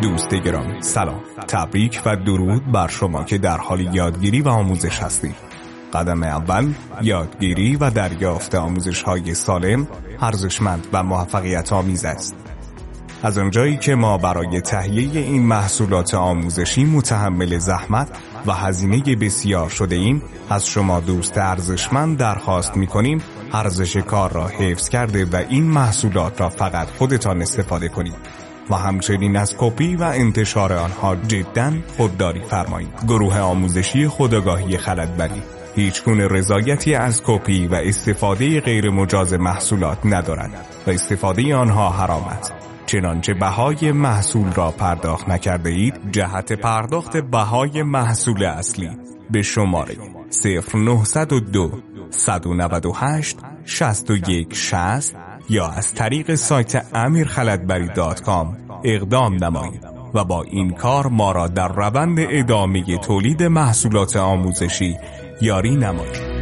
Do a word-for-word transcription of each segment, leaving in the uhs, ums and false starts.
دوست گرامی، سلام، تبریک و درود بر شما که در حال یادگیری و آموزش هستید. قدم اول یادگیری و دریافت آموزش‌های سالم، ارزشمند و موفقیت آمیز است. از آنجایی که ما برای تهیه این محصولات آموزشی متحمل زحمت و هزینه بسیار شده ایم، از شما دوست ارزشمند درخواست می‌کنیم ارزش کار را حفظ کرده و این محصولات را فقط خودتان استفاده کنید و همچنین از کپی و انتشار آنها جداً خودداری فرمایید. گروه آموزشی خودآگاهی خلدبری هیچ گونه رضایتی از کپی و استفاده غیر مجاز محصولات ندارد و استفاده آنها حرام است. چنانچه بهای محصول را پرداخت نکرده اید، جهت پرداخت بهای محصول اصلی به شماره صفر نه صفر دو صد و نود و هشت شصت و یک شصت یا از طریق سایت امیر خلدبری دات کام اقدام نمایید و با این کار ما را در روند ادامه تولید محصولات آموزشی یاری نمایید.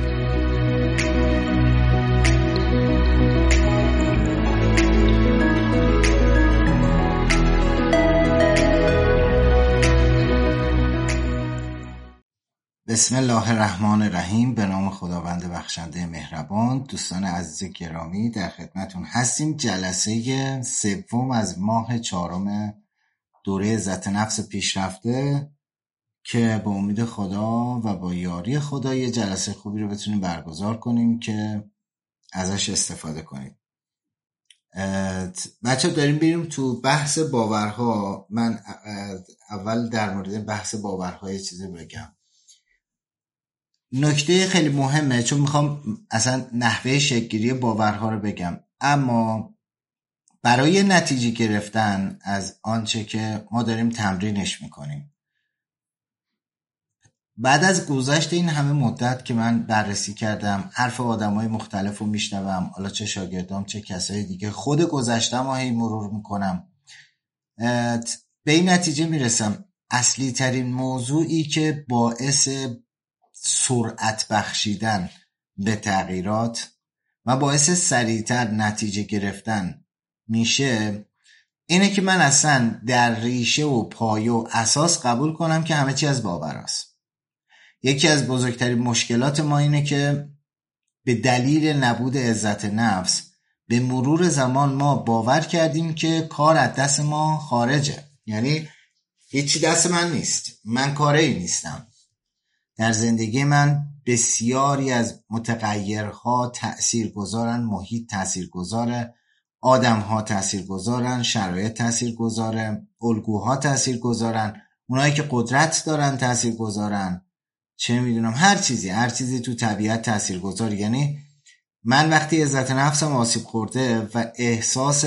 بسم الله الرحمن الرحیم. به نام خداوند بخشنده مهربان. دوستان عزیز گرامی، در خدمتون هستیم. جلسه سوم از ماه چهارم دوره عزت نفس پیشرفته که با امید خدا و با یاری خدا یه جلسه خوبی رو بتونیم برگزار کنیم که ازش استفاده کنیم. بچه داریم بریم تو بحث باورها. من اول در مورد بحث باورها یه چیزی بگم. نکته خیلی مهمه، چون میخوام اصلا نحوه شکل‌گیری باورها رو بگم، اما برای نتیجه گرفتن از آنچه که ما داریم تمرینش میکنیم، بعد از گذشت این همه مدت که من بررسی کردم، حرف آدمای مختلف رو میشنوم، حالا چه شاگردام چه کسای دیگه، خود گذشتم رو هی مرور میکنم، به این نتیجه میرسم اصلی ترین موضوعی که باعث سرعت بخشیدن به تغییرات و باعث سریعتر نتیجه گرفتن میشه اینه که من اصلا در ریشه و پایه و اساس قبول کنم که همه چی از باور است. یکی از بزرگترین مشکلات ما اینه که به دلیل نبود عزت نفس به مرور زمان ما باور کردیم که کار از دست ما خارجه، یعنی هیچی دست من نیست، من کاری نیستم. در زندگی من بسیاری از متغیرها تأثیر گذارن، محیط تأثیر گذاره، آدم ها تأثیر گذارن، شرایط تأثیر گذاره، الگوها تأثیر گذارن، اونایی که قدرت دارن تأثیر گذارن، چه میدونم هر چیزی هر چیزی تو طبیعت تأثیر گذاره. یعنی من وقتی عزت نفسم آسیب خورده و احساس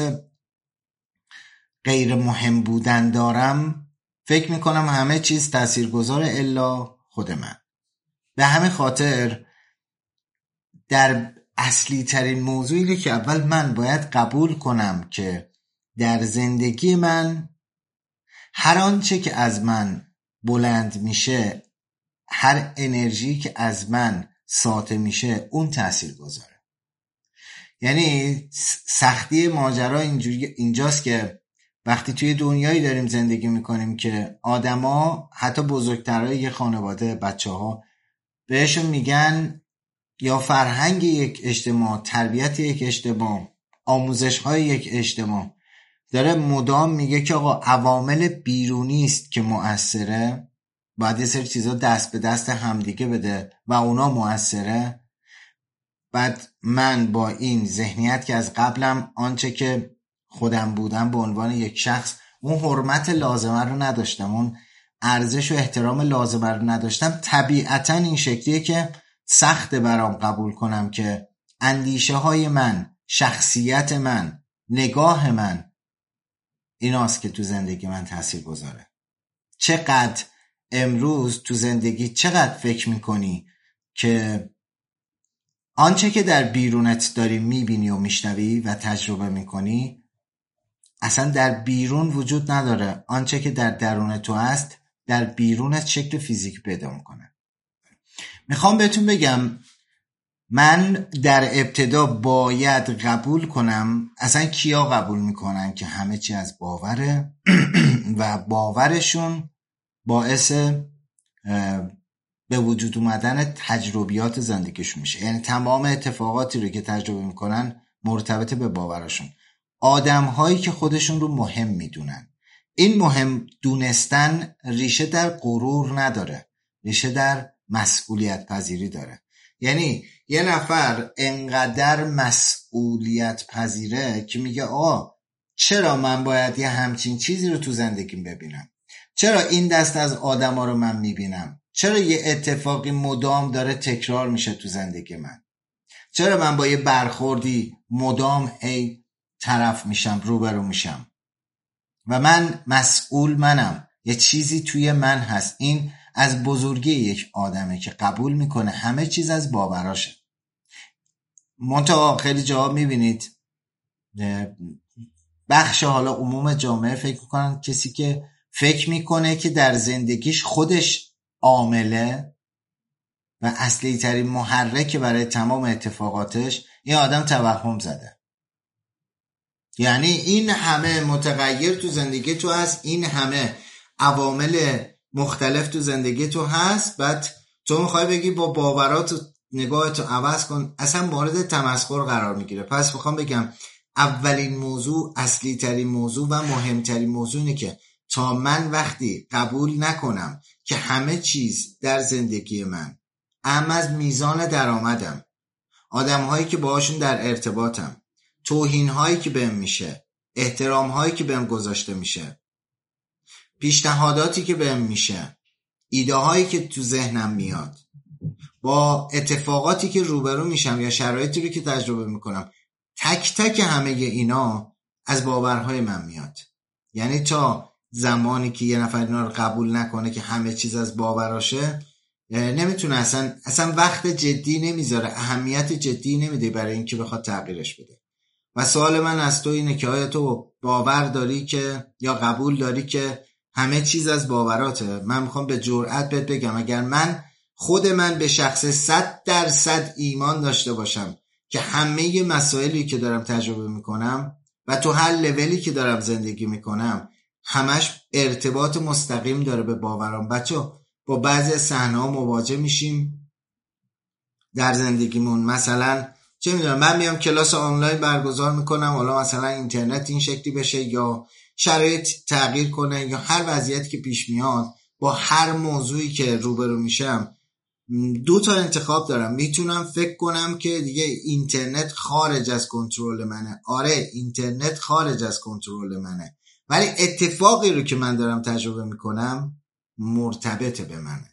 غیر مهم بودن دارم، فکر میکنم همه چیز تأثیر گذاره الا خود من. به همین خاطر در اصلی ترین موضوعی که اول من باید قبول کنم که در زندگی من هر آنچه که از من بلند میشه، هر انرژی که از من ساطع میشه، اون تأثیر گذاره. یعنی سختی ماجرا اینجاست که وقتی توی دنیایی داریم زندگی میکنیم که آدما، حتی بزرگترهای یه خانواده، بچه ها بهشون میگن، یا فرهنگ یک اجتماع، تربیت یک اجتماع، آموزش های یک اجتماع داره مدام میگه که آقا عوامل بیرونی است که مؤثره، باید یه سری چیزا دست به دست همدیگه بده و اونا مؤثره. بعد من با این ذهنیت که از قبلم آنچه که خودم بودم به عنوان یک شخص، اون حرمت لازمه رو نداشتم، اون ارزش و احترام لازمه رو نداشتم، طبیعتا این شکلیه که سخته برام قبول کنم که اندیشه های من، شخصیت من، نگاه من ایناست که تو زندگی من تأثیر گذاره. چقدر امروز تو زندگی چقدر فکر میکنی که آنچه که در بیرونت داری میبینی و میشنوی و تجربه میکنی اصلا در بیرون وجود نداره. آنچه که در درون تو هست در بیرونت شکل فیزیک پیدا میکنه. میخوام بهتون بگم من در ابتدا باید قبول کنم. اصلا کیا قبول میکنن که همه چی از باوره و باورشون باعث به وجود اومدن تجربیات زندگیشون میشه. یعنی تمام اتفاقاتی رو که تجربه میکنن مرتبط به باورشون. آدم هایی که خودشون رو مهم میدونن. این مهم دونستن ریشه در غرور نداره، ریشه در مسئولیت پذیری داره. یعنی یه نفر انقدر مسئولیت پذیره که میگه آه چرا من باید یه همچین چیزی رو تو زندگیم ببینم؟ چرا این دست از آدم ها رو من میبینم؟ چرا یه اتفاقی مدام داره تکرار میشه تو زندگی من؟ چرا من با یه برخوردی مدام هی طرف میشم، روبرو میشم؟ و من مسئول منم، یه چیزی توی من هست. این از بزرگی یک آدمه که قبول میکنه همه چیز از باوراشه. منتها خیلی جواب میبینید بخش حالا عموم جامعه فکر میکنن کسی که فکر میکنه که در زندگیش خودش عامله و اصلی ترین محرک برای تمام اتفاقاتش، این آدم توهم زده. یعنی این همه متغیر تو زندگی تو هست، این همه عوامل مختلف تو زندگی تو هست، بعد تو میخوای بگی با باورات و نگاهتو عوض کن، اصلا مورد تمسخر قرار میگیره. پس میخوام بگم اولین موضوع، اصلی ترین موضوع و مهمترین موضوع اینه که تا من وقتی قبول نکنم که همه چیز در زندگی من، اهم از میزان درآمدم، آدم هایی که باهاشون در ارتباطم، توهین هایی که بهم میشه، احترام هایی که بهم گذاشته میشه، پیشنهاداتی که بهم میشه، ایده هایی که تو ذهنم میاد، با اتفاقاتی که روبرو میشم یا شرایطی رو که تجربه میکنم، تک تک همه اینا از باورهای من میاد. یعنی تا زمانی که یه نفر اینا رو قبول نکنه که همه چیز از باوراشه، نمیتونه اصلا اصلا وقت جدی نمیذاره، اهمیت جدی نمیده برای اینکه بخواد تغییرش بده. و سوال من از تو اینه که آیا تو باور داری که یا قبول داری که همه چیز از باوراته؟ من میخوام به جرئت بهت بگم اگر من خود من به شخص صد درصد ایمان داشته باشم که همه مسائلی که دارم تجربه میکنم و تو هر لولی که دارم زندگی میکنم همش ارتباط مستقیم داره به باورام. بچه با بعضی از صحنه‌ها مواجه میشیم در زندگیمون. مثلا چه میدونم من میام کلاس آنلاین برگزار میکنم، حالا مثلا اینترنت این شکلی بشه یا شرایط تغییر کنه یا هر وضعیتی که پیش میاد، با هر موضوعی که روبرو میشم دو تا انتخاب دارم. میتونم فکر کنم که دیگه اینترنت خارج از کنترل منه. آره اینترنت خارج از کنترل منه، ولی اتفاقی رو که من دارم تجربه میکنم مرتبط به منه.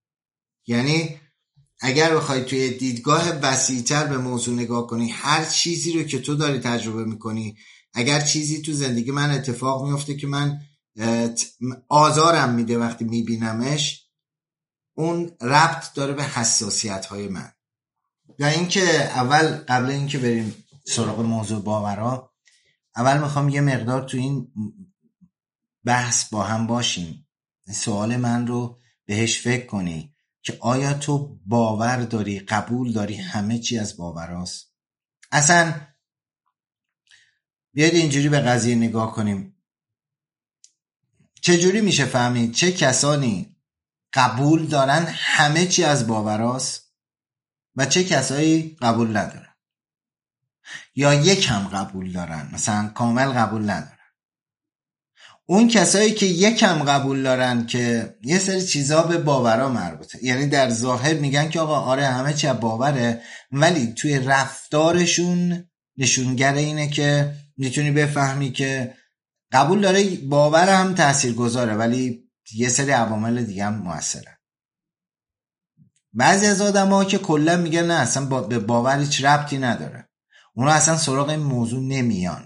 یعنی اگر بخوای توی دیدگاه وسیع‌تر به موضوع نگاه کنی، هر چیزی رو که تو داری تجربه میکنی، اگر چیزی تو زندگی من اتفاق میفته که من آزارم میده وقتی میبینمش، اون ربط داره به حساسیت های من. یا اینکه اول قبل اینکه بریم سراغ موضوع باورها، اول میخوام یه مقدار تو این بحث با هم باشیم. سوال من رو بهش فکر کنی که آیا تو باور داری، قبول داری همه چی از باوراست؟ اصلا بیاید اینجوری به قضیه نگاه کنیم. چجوری میشه فهمید چه کسانی قبول دارن همه چی از باوراست و چه کسایی قبول ندارن یا یکم قبول دارن، مثلا کامل قبول ندارن؟ اون کسایی که یکم قبول دارن که یه سری چیزا به باورا مربوطه، یعنی در ظاهر میگن که آقا آره همه چی باوره، ولی توی رفتارشون نشونگر اینه که میتونی بفهمی که قبول داره، باور هم تأثیر گذاره ولی یه سری عوامل دیگه هم موثره. بعضی از آدم ها که کلا میگن نه اصلا با به باور هیچ ربطی نداره، اونا اصلا سراغ این موضوع نمیان.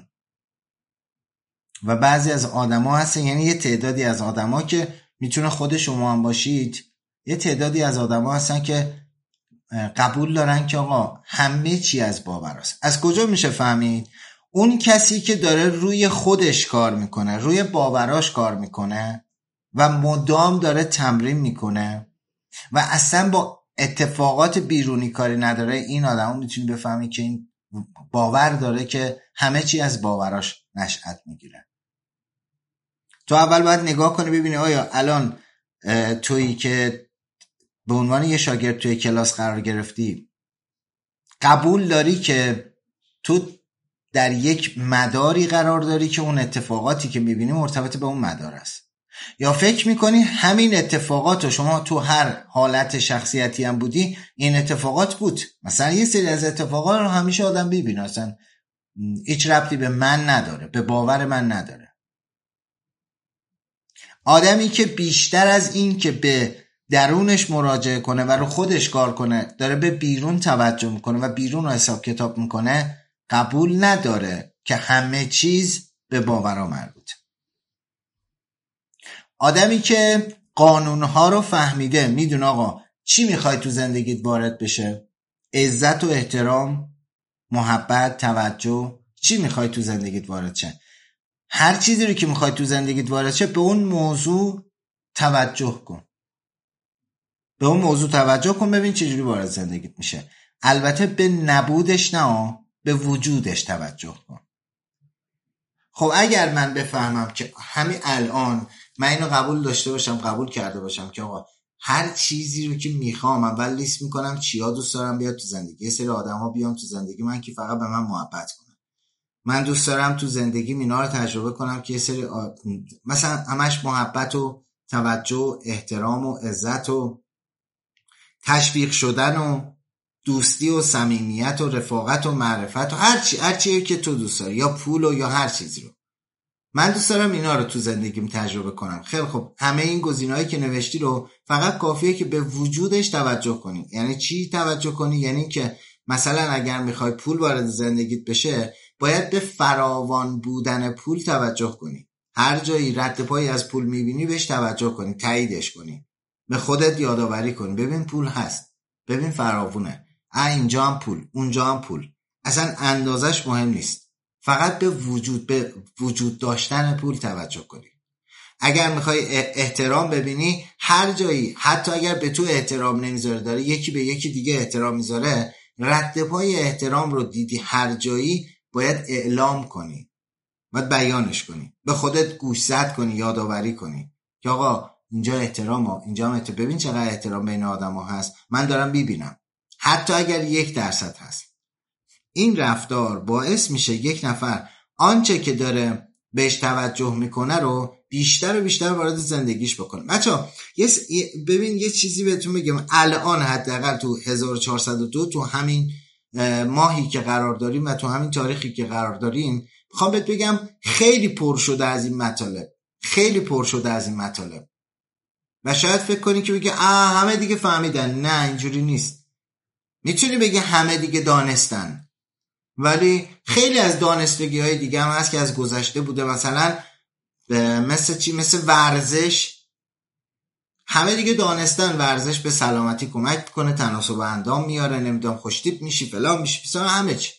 و بعضی از آدم ها هستن، یعنی یه تعدادی از آدم ها که میتونه خود شما هم باشید، یه تعدادی از آدم ها هستن که قبول دارن که آقا همه چی از باور است. از کجا میشه فهمید؟ اون کسی که داره روی خودش کار میکنه، روی باوراش کار میکنه و مدام داره تمرین میکنه و اصلا با اتفاقات بیرونی کاری نداره، این آدم میتونی بفهمی که این باور داره که همه چی از باوراش نشأت میگیره. تو اول باید نگاه کنی ببینی آیا الان تویی که به عنوان یه شاگرد توی کلاس قرار گرفتی قبول داری که تو در یک مداری قرار داری که اون اتفاقاتی که میبینی مرتبط به اون مدار است، یا فکر میکنی همین اتفاقات رو شما تو هر حالت شخصیتی هم بودی این اتفاقات بود. مثلا یه سری از اتفاقات رو همیشه آدم ببینه اصلا هیچ ربطی به من نداره، به باور من نداره. آدمی که بیشتر از این که به درونش مراجعه کنه و رو خودش کار کنه داره به بیرون توجه میکنه و بیرون رو حساب کتاب میکنه، قبول نداره که همه چیز به باورها مربوطه. آدمی که قانونها رو فهمیده، میدونه آقا چی میخوای تو زندگیت وارد بشه، عزت و احترام، محبت، توجه، چی میخوای تو زندگیت وارد شه، هر چیزی رو که میخوای تو زندگیت وارد شه به اون موضوع توجه کن، به اون موضوع توجه کن، ببین چجوری وارد زندگیت میشه. البته به نبودش نه، به وجودش توجه کن. خب اگر من بفهمم که همین الان من اینو قبول داشته باشم، قبول کرده باشم که آقا هر چیزی رو که میخوام اول لیست میکنم چیا دوست دارم بیاد تو زندگی، یه سری آدم ها بیام تو زندگی من که فقط به من محبت کنن، من دوست دارم تو زندگی اینا رو تجربه کنم که یه سری آ... مثلا همش محبت و توجه، احترام و عزت و تشویق شدن و دوستی و صمیمیت و رفاقت و معرفت و هر چی هر چیزی که تو دوست داری، یا پول و یا هر چیزی رو من دوست دارم اینا رو تو زندگیم تجربه کنم. خیلی خب همه این گزینه‌هایی که نوشتی رو فقط کافیه که به وجودش توجه کنی. یعنی چی توجه کنی؟ یعنی که مثلا اگر میخوای پول وارد زندگیت بشه باید به فراوان بودن پول توجه کنی. هر جایی رد پایی از پول میبینی بهش توجه کنی، تاییدش کنی، به خودت یادآوری کنی ببین پول هست، ببین فراوونه، اه اینجا هم پول، اونجا هم پول، اصلا اندازش مهم نیست، فقط به وجود به وجود داشتن پول توجه کنی. اگر میخوای احترام ببینی هر جایی، حتی اگر به تو احترام نمیذاره داره یکی به یکی دیگه احترام میذاره، رد پای احترام رو دیدی هر جایی باید اعلام کنی، باید بیانش کنی، به خودت گوشزد کنی، یادآوری کنی که آقا اینجا احترام ها، اینجا هم احترام. ببین چقدر احترام بین آدم ها هست، من دارم ببینم حتی اگر یک درصد هست. این رفتار باعث میشه یک نفر آنچه که داره بهش توجه میکنه رو بیشتر و بیشتر وارد زندگیش بکنه. بچه‌ها ببین یه چیزی بهتون میگم، الان حداقل تو هزار و چهارصد و دو تو همین ماهی که قرار داریم و تو همین تاریخی که قرار داریم، میخوام بهت بگم خیلی پر شده از این مطالب، خیلی پر شده از این مطالب و شاید فکر کنی که بگی آه همه دیگه فهمیدن. نه اینجوری نیست. میتونی بگی همه دیگه دانستن، ولی خیلی از دانستگی های دیگه هم هست که از گذشته بوده. مثلا مثل چی؟ مثل ورزش، همه دیگه دانستن ورزش به سلامتی کمک کنه، تناسب اندام میاره، نمیدونم خوشتیپ میشی، فلان میشی، مثلا همه چی.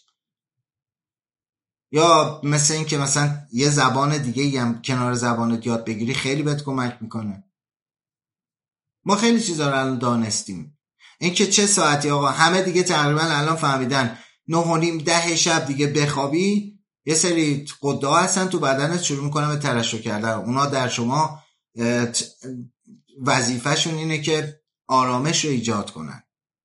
یا مثل این که مثلا یه زبان دیگه هم کنار زبانت یاد بگیری خیلی بهت کمک میکنه. ما خیلی چیزا رو الان دانستیم. این که چه ساعتی آقا همه دیگه تقریبا الان فهمیدن نه و نیم ده شب دیگه بخوابی یه سری قده هستن تو بدنت شروع میکنن به ترشح کردن. اونا در شما وظیفهشون اینه که آرامش رو ایجاد کنن.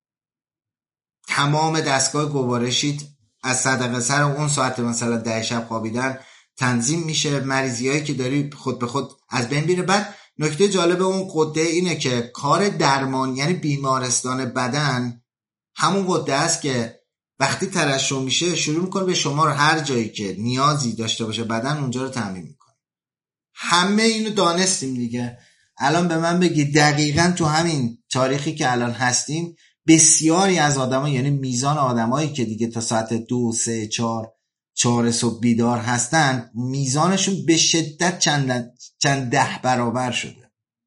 تمام دستگاه گوارشیت از صدقه سر اون ساعت مثلا ده شب خوابیدن تنظیم میشه، مریضی هایی که داری خود به خود از بین میره. بعد نکته جالب اون قده اینه که کار درمان، یعنی بیمارستان بدن، همون قده است که وقتی ترشح میشه شروع میکنه به شما رو هر جایی که نیازی داشته باشه بدن اونجا رو تامین میکنه. همه اینو دانستیم دیگه. الان به من بگی دقیقاً تو همین تاریخی که الان هستیم بسیاری از آدما، یعنی میزان آدمایی که دیگه تا ساعت دو سه چهار چهار صبح بیدار هستن، میزانشون به شدت چند چند ده برابر شده.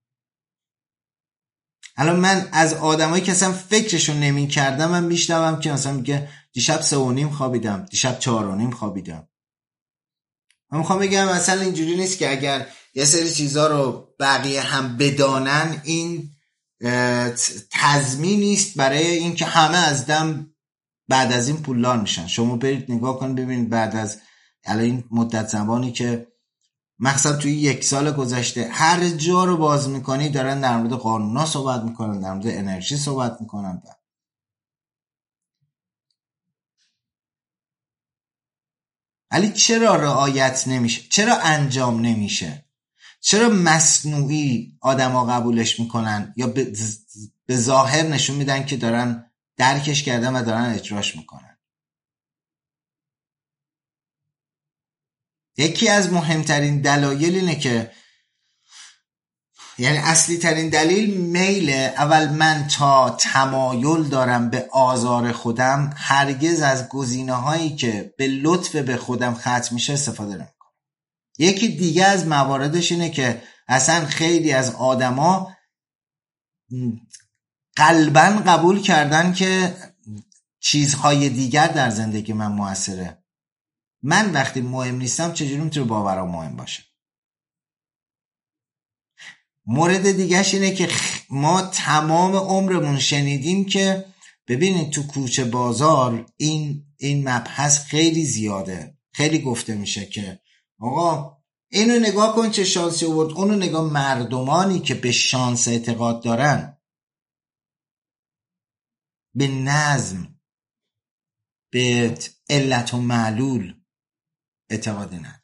الان من از آدمایی که اصلا فکرشون نمی کردم من میشنوم که مثلا میگه دیشب سه و نیم خوابیدم، دیشب چهار و نیم خوابیدم. من میخوام بگم مثلا اینجوری نیست که اگر یه سری چیزا رو بقیه هم بدانن این تضمینی است برای اینکه همه از دم بعد از این پولدار میشن. شما برید نگاه کن ببینید بعد از الان این مدت زمانی که مخصوصا توی یک سال گذشته هر جا رو باز میکنی دارن در مورد قانونا صحبت میکنن، در مورد انرژی صحبت میکنن. ولی چرا رعایت نمیشه؟ چرا انجام نمیشه؟ چرا مصنوعی آدما قبولش میکنن یا به ظاهر نشون میدن که دارن درکش کردن و دارن اجراش میکنن؟ یکی از مهمترین دلایل اینه که یعنی اصلی ترین دلیل میله. اول من تا تمایل دارم به آزار خودم هرگز از گزینه هایی که به لطف به خودم ختم میشه استفاده نمیکنم. یکی دیگه از مواردش اینه که اصلا خیلی از آدما قلباً قبول کردن که چیزهای دیگر در زندگی من موثره. من وقتی مهم نیستم چجوری میتونه باورم مهم باشه؟ مورد دیگهش اینه که ما تمام عمرمون شنیدیم که ببینید تو کوچه بازار این این مبحث خیلی زیاده، خیلی گفته میشه که آقا اینو نگاه کن چه شانسی آورد، اونو نگاه. مردمانی که به شانس اعتقاد دارن به نظم، به علت و معلول اعتقادی ندارن.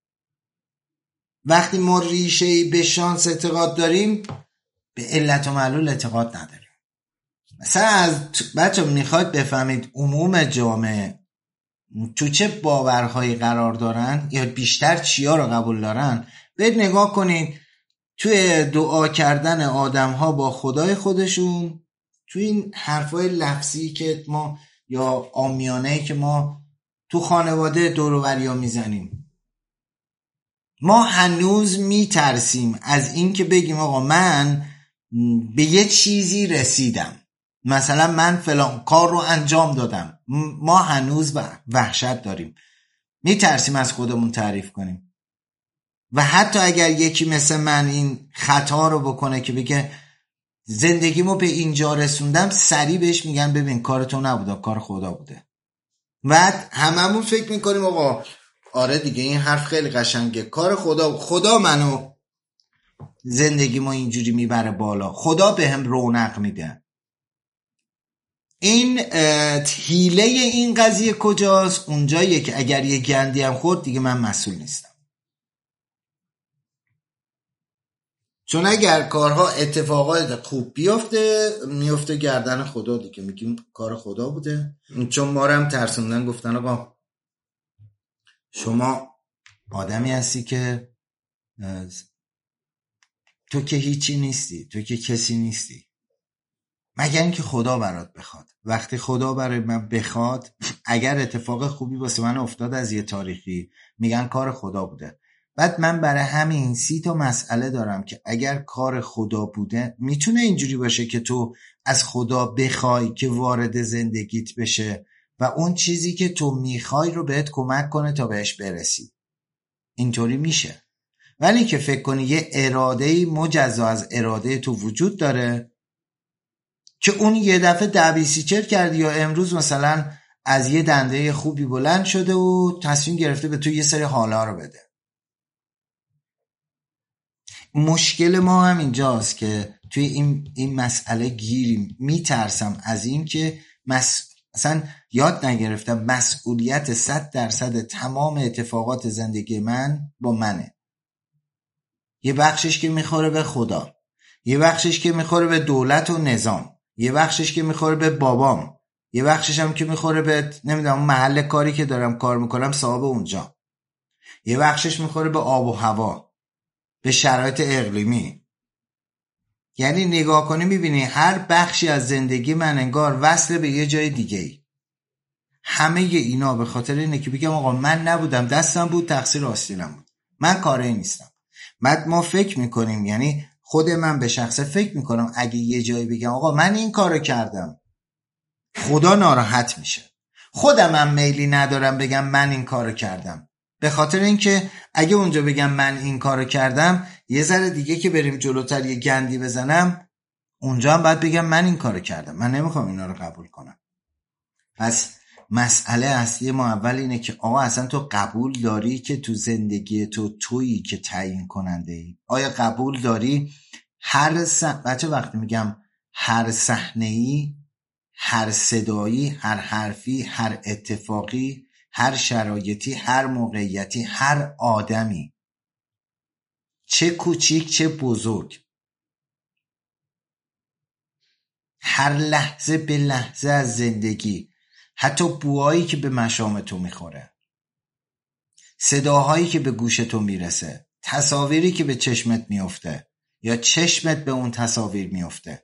وقتی ما ریشه‌ای به شانس اعتقاد داریم به علت و معلول اعتقاد نداریم. مثلا از بچه میخواید بفهمید عموم جامعه تو چه باورهایی قرار دارن یا بیشتر چیا رو قبول دارن، برید نگاه کنید توی دعا کردن آدم ها با خدای خودشون، توی این حرفای لفظی که ما یا عامیانه‌ای که ما تو خانواده دور و بریا میزنیم. ما هنوز میترسیم از این که بگیم آقا من به یه چیزی رسیدم، مثلا من فلان کار رو انجام دادم. ما هنوز وحشت داریم، میترسیم از خودمون تعریف کنیم. و حتی اگر یکی مثل من این خطا رو بکنه که بگه زندگیمو به اینجا رسوندم، سریع بهش میگن ببین کار تو نبوده، کار خدا بوده. بعد هممون فکر میکنیم آقا آره دیگه این حرف خیلی قشنگه، کار خدا، خدا منو زندگیمو اینجوری میبره بالا، خدا بهم رونق میده. این حیله این قضیه کجاست؟ اونجاییه که اگر یه گندی هم خورد دیگه من مسئول نیستم. چون اگر کارها اتفاقات خوب بیفته میفته گردن خدا دیگه، میگیم کار خدا بوده. چون ما رو هم ترسوندن، گفتن آقا شما آدمی هستی که تو که هیچی نیستی، تو که کسی نیستی مگر اینکه خدا برات بخواد. وقتی خدا برای من بخواد، اگر اتفاق خوبی واسه من افتاد از یه تاریخی، میگن کار خدا بوده. بعد من برای همین سی تا مسئله دارم که اگر کار خدا بوده، میتونه اینجوری باشه که تو از خدا بخوای که وارد زندگیت بشه و اون چیزی که تو میخوای رو بهت کمک کنه تا بهش برسی. اینطوری میشه. ولی که فکر کنی یه اراده‌ای مجزا از اراده تو وجود داره که اون یه دفعه دبیسی چر کردی یا امروز مثلا از یه دنده خوبی بلند شده و تصمیم گرفته به تو یه سری حالا رو بده. مشکل ما هم اینجاست که توی این این مسئله گیریم. میترسم از این که مس... مثلا یاد نگرفتم مسئولیت صد درصد تمام اتفاقات زندگی من با منه. یه بخشش که میخوره به خدا، یه بخشش که میخوره به دولت و نظام، یه بخشش که میخوره به بابام، یه بخشش هم که میخوره به نمیدونم محل کاری که دارم کار میکنم صاحب اونجا، یه بخشش میخوره به آب و هوا، به شرایط اقلیمی. یعنی نگاه کنی میبینی هر بخشی از زندگی من انگار وصل به یه جای دیگه ای. همه اینا به خاطر اینه که بگم آقا من نبودم، دستم بود، تقصیر آستینم بود، من کاری نیستم. بعد ما فکر میکنیم، یعنی خود من به شخصه فکر میکنم اگه یه جایی بگم آقا من این کارو کردم، خدا ناراحت میشه. خودم هم میلی ندارم بگم من این کارو کردم، به خاطر اینکه اگه اونجا بگم من این کارو کردم، یه ذره دیگه که بریم جلوتر یه گندی بزنم، اونجا هم باید بگم من این کارو کردم، من نمیخوام اینا رو قبول کنم. پس مسئله اصلی ما اول اینه که آقا اصلا تو قبول داری که تو زندگی تو تویی که تعیین کننده ای؟ آیا قبول داری هر س... بچه وقتی میگم هر صحنه‌ای، هر صدایی، هر حرفی، هر اتفاقی، هر شرایطی، هر موقعیتی، هر آدمی، چه کوچیک چه بزرگ، هر لحظه به لحظه از زندگی، حتی بوهایی که به مشام تو میخوره، صداهایی که به گوش تو میرسه، تصاویری که به چشمت میفته یا چشمت به اون تصاویر میفته،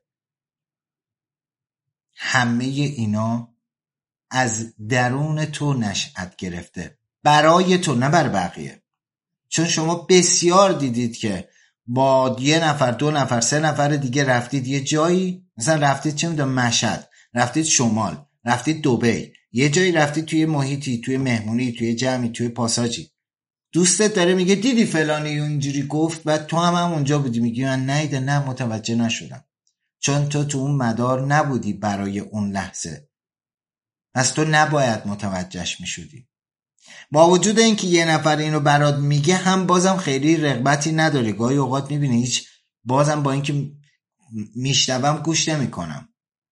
همه اینا از درون تو نشأت گرفته، برای تو، نه بر بقیه. چون شما بسیار دیدید که با یه نفر، دو نفر، سه نفر دیگه رفتید یه جایی، مثلا رفتید چه میدونم مشهد، رفتید شمال، رفتید دبی، یه جایی رفتید توی محیطی، توی مهمونی، توی جمعی، توی پاساجی، دوستت داره میگه دیدی فلانی اونجوری گفت، بعد تو هم, هم اونجا بودی میگی من نیده، نه متوجه نشدم، چون تو تو اون مدار نبودی برای اون لحظه، پس تو نباید متوجهش میشدی. با وجود اینکه یه نفر اینو برات میگه هم بازم خیلی رغبتی نداره، گاهی اوقات میبینی هیچ، بازم با اینکه میشنوم گوش نمیکنم،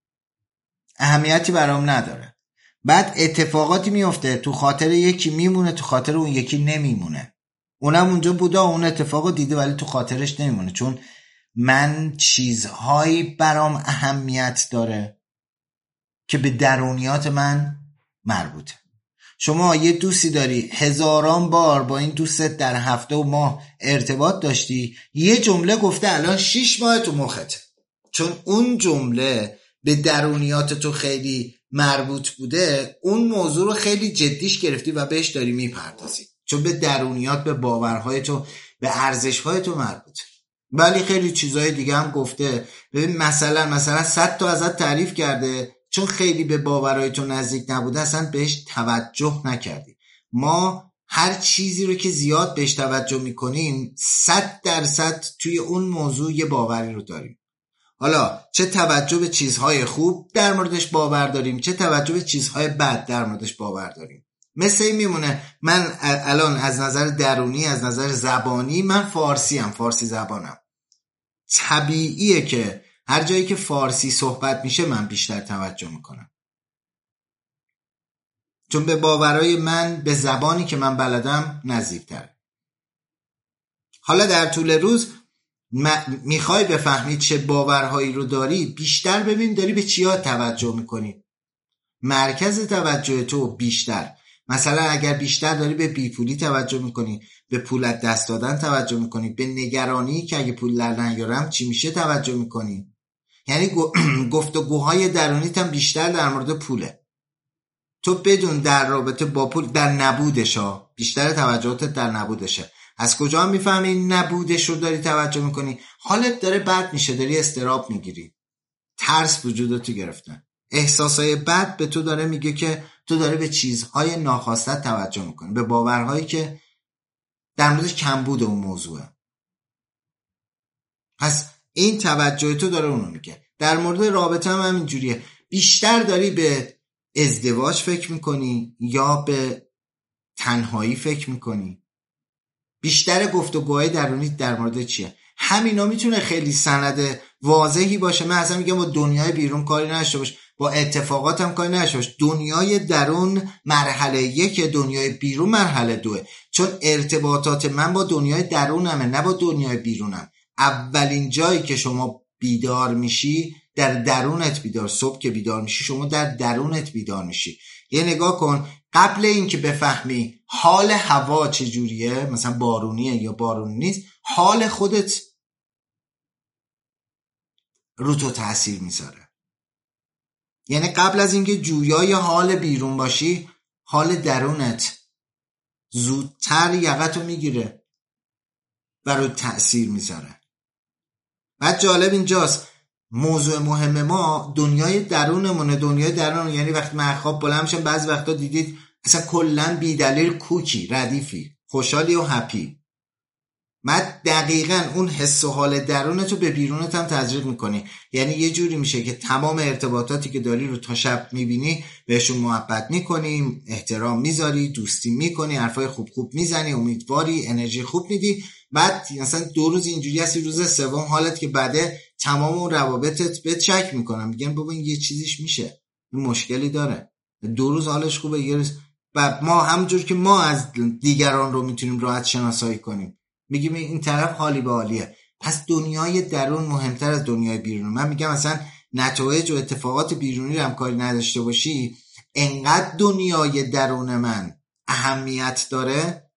اهمیتی برام نداره. بعد اتفاقاتی میفته تو خاطر یکی میمونه، تو خاطر اون یکی نمیمونه. اونم اونجا بوده، اون اتفاقو دیده ولی تو خاطرش نمیمونه، چون من چیزهایی برام اهمیت داره که به درونیات من مربوطه. شما یه دوستی داری، هزاران بار با این دوستت در هفته و ماه ارتباط داشتی، یه جمله گفته الان شیش ماه تو مخت، چون اون جمله به درونیات تو خیلی مربوط بوده، اون موضوع رو خیلی جدیش گرفتی و بهش داری میپردازی، چون به درونیات، به باورهای تو، به ارزشهای تو مربوطه. ولی خیلی چیزهای دیگه هم گفته. ببین مثلا مثلا صد تا ازت تعریف کرده، چون خیلی به باورهای تو نزدیک نبوده اصلا بهش توجه نکردی. ما هر چیزی رو که زیاد بهش توجه میکنیم صد درصد توی اون موضوع یه باوری رو داریم. حالا چه توجه به چیزهای خوب در موردش باور داریم، چه توجه به چیزهای بد در موردش باور داریم. مثل این میمونه من الان از نظر درونی، از نظر زبانی، من فارسی هم فارسی زبانم، طبیعیه که هر جایی که فارسی صحبت میشه من بیشتر توجه میکنم، چون به باورای من، به زبانی که من بلدم نزدیک‌تره. حالا در طول روز میخوای بفهمی چه باورهایی رو داری، بیشتر ببین داری به چیا توجه میکنی، مرکز توجه تو بیشتر. مثلا اگر بیشتر داری به بیپولی توجه میکنی، به پولت دست دادن توجه میکنی، به نگرانی که اگه پول در نیارم چی میشه توجه میکنی، یعنی گفتگوهای درونیت هم بیشتر در مورد پوله. تو بدون در رابطه با پول، در نبودش ها، بیشتر توجهاتت در نبودشه. از کجا هم میفهمی نبودش رو داری توجه میکنی؟ حالت داره بد میشه، داری استراب میگیری، ترس وجودتو گرفته، احساسای بد به تو داره میگه که تو داره به چیزهای ناخواسته توجه میکنی، به باورهایی که در موردش کمبود اون موضوعه. پس این توجه تو داره اونو میگه. در مورد رابطه هم همینجوریه، بیشتر داری به ازدواج فکر میکنی یا به تنهایی فکر میکنی؟ بیشتر گفتگوهای درونی در مورد چیه؟ همینا میتونه خیلی سند واضحی باشه. من اصلا میگم با دنیای بیرون کاری نشته باش، با اتفاقات هم کاری نشته باش. دنیای درون مرحله یک، دنیای بیرون مرحله دوه، چون ارتباطات من با دنیای درونمه نه با دنیای بیرونم. اولین جایی که شما بیدار میشی در درونت بیدار، صبح که بیدار میشی شما در درونت بیدار میشی. یه نگاه کن، قبل این که بفهمی حال هوا چجوریه، مثلا بارونیه یا بارونی نیست، حال خودت رو تو تأثیر میذاره. یعنی قبل از اینکه جویای حال بیرون باشی، حال درونت زودتر یقتو میگیره و رو تأثیر میذاره. بعد جالب اینجاست، موضوع مهم ما دنیای درونمونه. دنیای درون یعنی وقتی من خواب بلند میشم، بعضی وقتا دیدید اصلا کلا بی دلیل کوکی، ردیفی، خوشحالی و هپی. بعد دقیقاً اون حس و حال درونتو به بیرونت هم تزریق میکنی. یعنی یه جوری میشه که تمام ارتباطاتی که داری رو تا شب میبینی بهشون محبت میکنی، احترام میذاری، دوستی میکنی، حرفای خوب خوب میزنی، امیدواری، انرژی خوب میدی. بعد مثلا دو روز اینجوری هستی، روز سوم حالت که بعده تمام اون روابطت بهت شک میکنن، میگن بابا این یه چیزیش میشه، این مشکلی داره. دو روز حالش خوبه، یه روز بعد ما همونجور که ما از دیگران رو میتونیم راحت شناسایی کنیم، میگیم این طرف حالی به حالیه. پس دنیای درون مهمتر از دنیای بیرون. من میگم مثلا نتایج و اتفاقات بیرونی رو هم کاری نداشته باشی، انقدر دنیای درون من اهمیت داره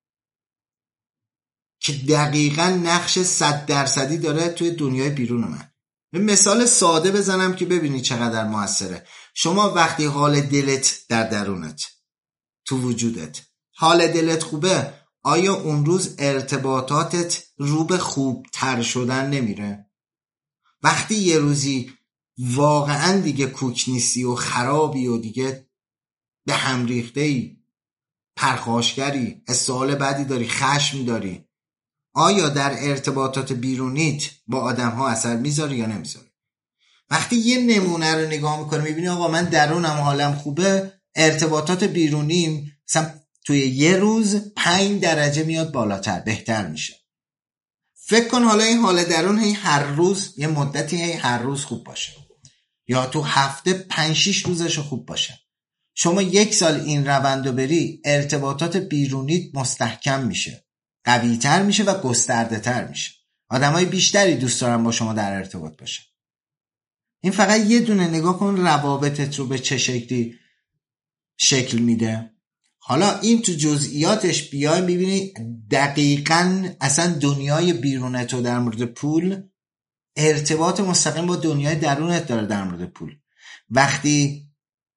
که دقیقاً نقش صد درصدی داره توی دنیای بیرون من. به مثال ساده بزنم که ببینی چقدر موثره. شما وقتی حال دلت در درونت، تو وجودت حال دلت خوبه، آیا اون روز ارتباطاتت رو به خوب تر شدن نمیره؟ وقتی یه روزی واقعا دیگه کوک نیستی و خرابی و دیگه به هم ریخته ای، پرخاشگری، استحال بدی داری، خشم داری، آیا در ارتباطات بیرونیت با آدم ها اثر میذاری یا نمیذاری؟ وقتی یه نمونه رو نگاه میکنی میبینی آقا من درونم حالم خوبه، ارتباطات بیرونیم مثلا توی یه روز پنج درجه میاد بالاتر، بهتر میشه. فکر کن حالا این حال درون هی هر روز یه مدتی هی هر روز خوب باشه، یا تو هفته پنج شیش روزش خوب باشه. شما یک سال این روندو بری، ارتباطات بیرونیت مستحکم میشه، قوی‌تر میشه و گسترده تر میشه. آدمای بیشتری دوست دارن با شما در ارتباط باشه. این فقط یه دونه نگاه کن روابطت رو به چه شکلی شکل میده. حالا این تو جزئیاتش بیای میبینی دقیقاً اصلا دنیای بیرونت رو در مورد پول ارتباط مستقیم با دنیای درونت داره در مورد پول. وقتی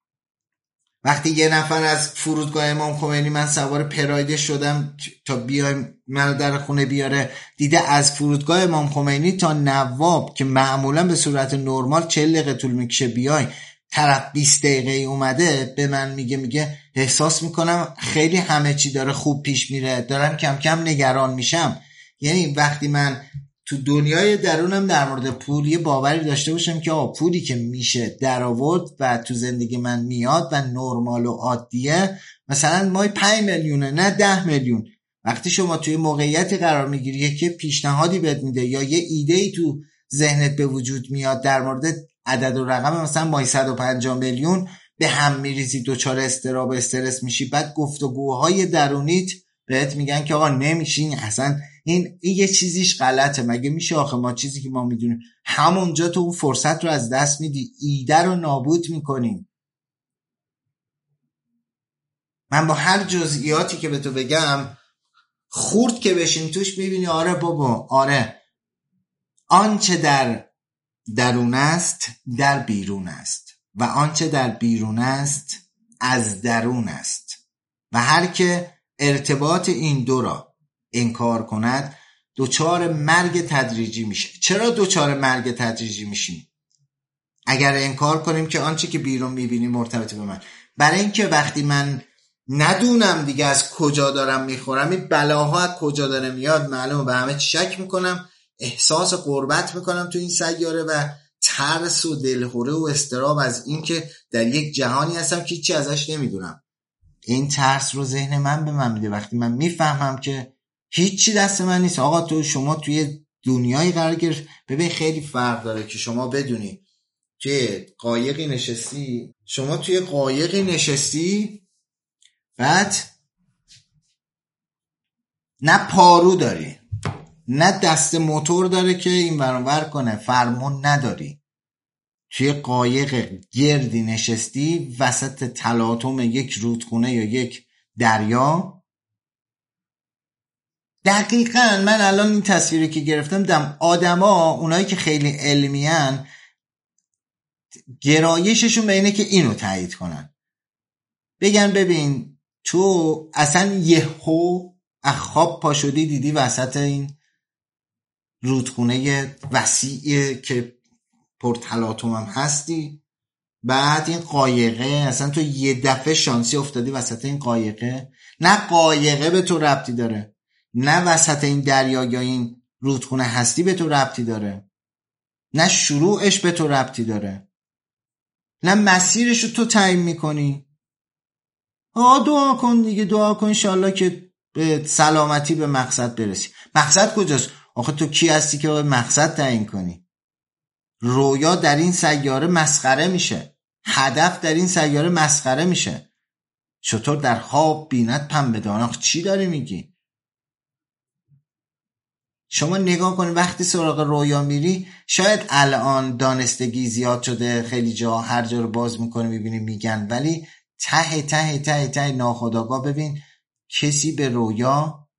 وقتی یه نفر از فرودگاه امام خمینی، من سوار پرایده شدم تا بیایم منو در خونه بیاره، دیده از فرودگاه امام خمینی تا نواب که معمولا به صورت نرمال چهل دقیقه طول میکشه بیای، طرف بیست دقیقه ای اومده، به من میگه میگه احساس میکنم خیلی همه چی داره خوب پیش میره، دارم کم کم نگران میشم. یعنی وقتی من تو دنیای درونم در مورد پول یه باوری داشته باشم که آقا پولی که میشه در آورد و تو زندگی من میاد و نرمال و عادیه، مثلا مای پنج میلیونه نه ده میلیون، وقتی شما توی موقعیتی قرار میگیری که پیشنهادی بهت میده یا یه ایده‌ای تو ذهنت به وجود میاد در مورد عدد و رقم مثلا مای صد و پنجاه میلیون، به هم میریزی، دوچار استراب و استرس میشی، بعد گفتگوهای درونیت بهت میگن که آقا نمیشین، اصلا این, این یه چیزیش غلطه، مگه میشه آخه ما چیزی که ما میدونیم. همونجا تو اون فرصت رو از دست میدی، ایده رو نابود میکنیم. من با هر جزئیاتی که به تو بگم خورد که بشین توش میبینی آره بابا، آره آنچه در درون است در بیرون است و آنچه در بیرون است از درون است و هر که ارتباط این دو را انکار کند دوچار مرگ تدریجی میشه. چرا دوچار مرگ تدریجی میشیم اگر انکار کنیم که آنچه که بیرون میبینیم مرتبط به من؟ برای اینکه وقتی من ندونم دیگه از کجا دارم میخورم، این بلاها از کجا داره میاد معلومه، به همه چی شک میکنم، احساس غربت میکنم تو این سیاره و ترس و دلهوره و استراب از این که در یک جهانی هستم که هیچی ازش نمیدونم. این ترس رو ذهن من به من میده وقتی من میفهمم که هیچی دست من نیست. آقا تو شما توی دنیای قرار گرفت. ببین خیلی فرق داره که شما بدونی توی قایقی نشستی، شما توی قایقی نشستی بعد نه پارو داری نه دست موتور داره که این ور اون ور کنه، فرمون نداری، توی قایق گردی نشستی وسط تلاطم یک رودخونه یا یک دریا. دقیقاً من الان این تصویری که گرفتم دم آدما، اونایی که خیلی علمیان، گرایششون به اینه که اینو تایید کنن، بگن ببین تو اصلا یهو از خواب پا شدی دیدی وسط این رودخونه وسیعی که پرتلاطم هم هستی، بعد این قایقه اصلا تو یه دفعه شانسی افتادی وسط این قایقه، نه قایقه به تو ربطی داره نه وسط این دریا یا این رودخونه هستی به تو ربطی داره، نه شروعش به تو ربطی داره، نه مسیرش رو تو تعیین میکنی. آه دعا کن دیگه، دعا کن انشالله که به سلامتی به مقصد برسی. مقصد کجاست؟ آخه تو کی هستی که مقصد تعیین کنی؟ رویا در این سیاره مسخره میشه، هدف در این سیاره مسخره میشه. چطور در خواب بیند پنبه دان؟ آخه چی داری میگی؟ شما نگاه کن وقتی سراغ رویا میری، شاید الان دانستگی زیاد شده، خیلی جا هر جا رو باز میکنه میبینی میگن، ولی ته ته ته ته ناخودآگاه ببین کسی به رویا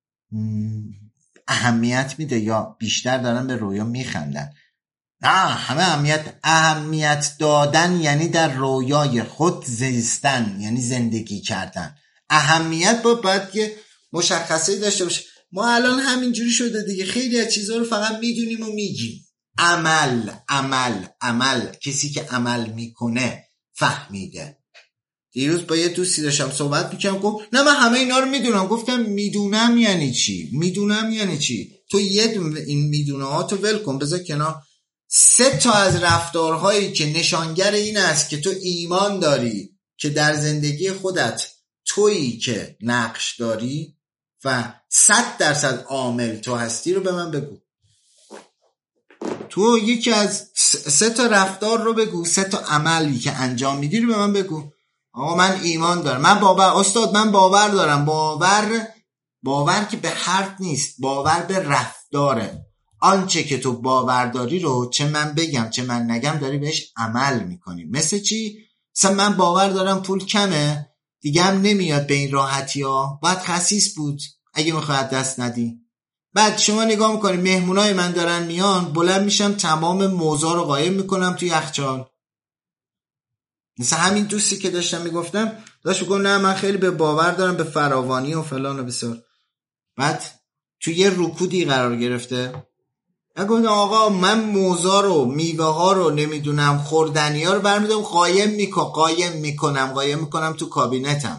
اهمیت میده یا بیشتر دارن به رویا میخندن؟ نه، همه اهمیت اهمیت دادن یعنی در رویای خود زیستن، یعنی زندگی کردن. اهمیت با باید که مشخصه داشته باشه. ما الان همینجوری شده دیگه، خیلی از چیزها رو فقط میدونیم و میگیم. عمل عمل عمل کسی که عمل میکنه فهمیده. دیروز با یه دوستی داشتم صحبت میکنم، گفت نه من همه اینا رو میدونم. گفتم میدونم یعنی چی؟ میدونم یعنی چی؟ تو یه دونه این میدونه ها تو ول کن، بذار کنار. سه تا از رفتارهایی که نشانگر این است که تو ایمان داری که در زندگی خودت تویی که نقش داری و صد درصد عامل تو هستی رو به من بگو. تو یکی از سه تا رفتار رو بگو، سه تا عملی که انجام میدی رو به من بگو. آقا من ایمان دارم، من باور، استاد من باور دارم. باور باور که به حرف نیست، باور به رفتاره. آنچه که تو باور داری رو چه من بگم چه من نگم داری بهش عمل میکنی. مثل چی؟ مثلا من باور دارم پول کمه، دیگه هم نمیاد به این راحتی ها، باید خسیس بود اگه میخواد دست ندی. بعد شما نگاه میکنی مهمونای من دارن میان، بلند میشم تمام موضوع رو قایم میکنم توی یخچال. مثلا همین دوستی که داشتم میگفتم داشت میگم نه من خیلی به باور دارم به فراوانی و فلان و بسار. بعد توی یه رکودی قرار گرفته، گفتم آقا من موزا رو میوه ها رو نمیدونم خوردنی ها رو برمیدم قایم میکنم قایم میکنم قایم میکنم تو کابینتم.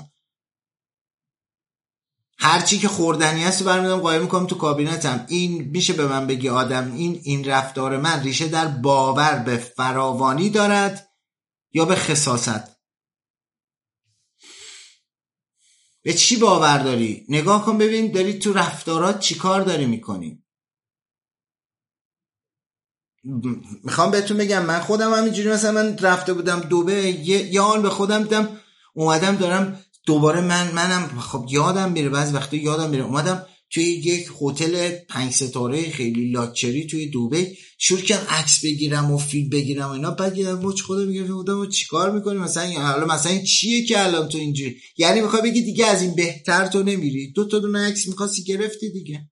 هرچی که خوردنی هست برمیدم قایم میکنم تو کابینتم. این میشه به من بگی آدم این این رفتار من ریشه در باور به فراوانی دارد یا به خساست؟ به چی باور داری؟ نگاه کن ببین داری تو رفتارات چی کار داری میکنی. میخوام بهتون بگم من خودم همینجوری، مثلا من رفته بودم دبی، یه, یه آن به خودم دیدم اومدم دارم دوباره من منم خب یادم میره، بعضی وقتا یادم میره اومدم توی یک هتل پنج ستاره خیلی لاکچری توی دبی شروع کردم عکس بگیرم و فیلم بگیرم و اینا. بعد یه موچ خودم میگم بودم چیکار میکنی مثلا حالا مثلا این چیه که الان تو اینجوری، یعنی میخوای بگی دیگه از این بهتر تو نمیری؟ دو تا دونه عکس میخواستی گرفتی دیگه.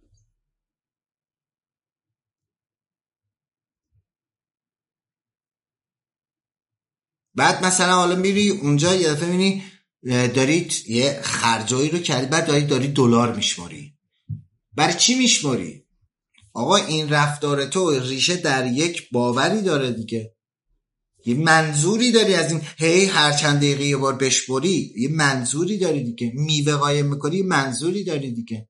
بعد مثلا حالا میری اونجا یه دفعه میبینی دارید یه خرجایی رو کردی، بعد داری داری دلار میشماری. برای چی میشماری؟ آقا این رفتار تو ریشه در یک باوری داره دیگه. یه منظوری داری از این هی هر چند دقیقه یه بار بشماری، یه منظوری داری دیگه. میوه قایم میکنی یه منظوری داری دیگه.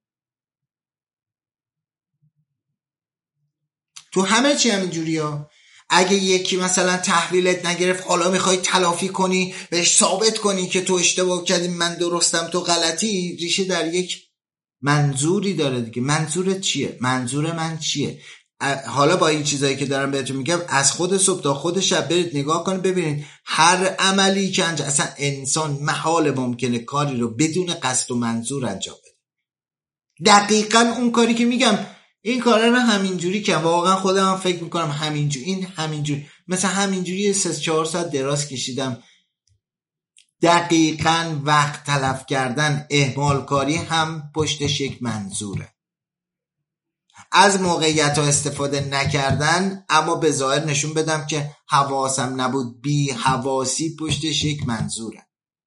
تو همه چی همین جوری ها. اگه یکی مثلا تحویلت نگرفت حالا میخوای تلافی کنی، بهش ثابت کنی که تو اشتباه کردی من درستم تو غلطی، ریشه در یک منظوری داره دیگه. منظورت چیه؟ منظور من چیه؟ حالا با این چیزایی که دارم بهتون میگم از خود صبح تا خود شب برید نگاه کنید ببینید هر عملی که انجام، اصلا انسان محال ممکنه کاری رو بدون قصد و منظور انجام بده. دقیقاً اون کاری که میگم این کارا رو همینجوری که واقعا خودم هم فکر میکنم همینجوری، این همینجوری مثلا همینجوری سه چهار ساعت دراز کشیدم. دقیقاً وقت تلف کردن، اهمال کاری هم پشتش یک منظوره. از موقعیت ها استفاده نکردن اما به ظاهر نشون بدم که حواسم نبود، بی حواسی پشتش یک منظوره.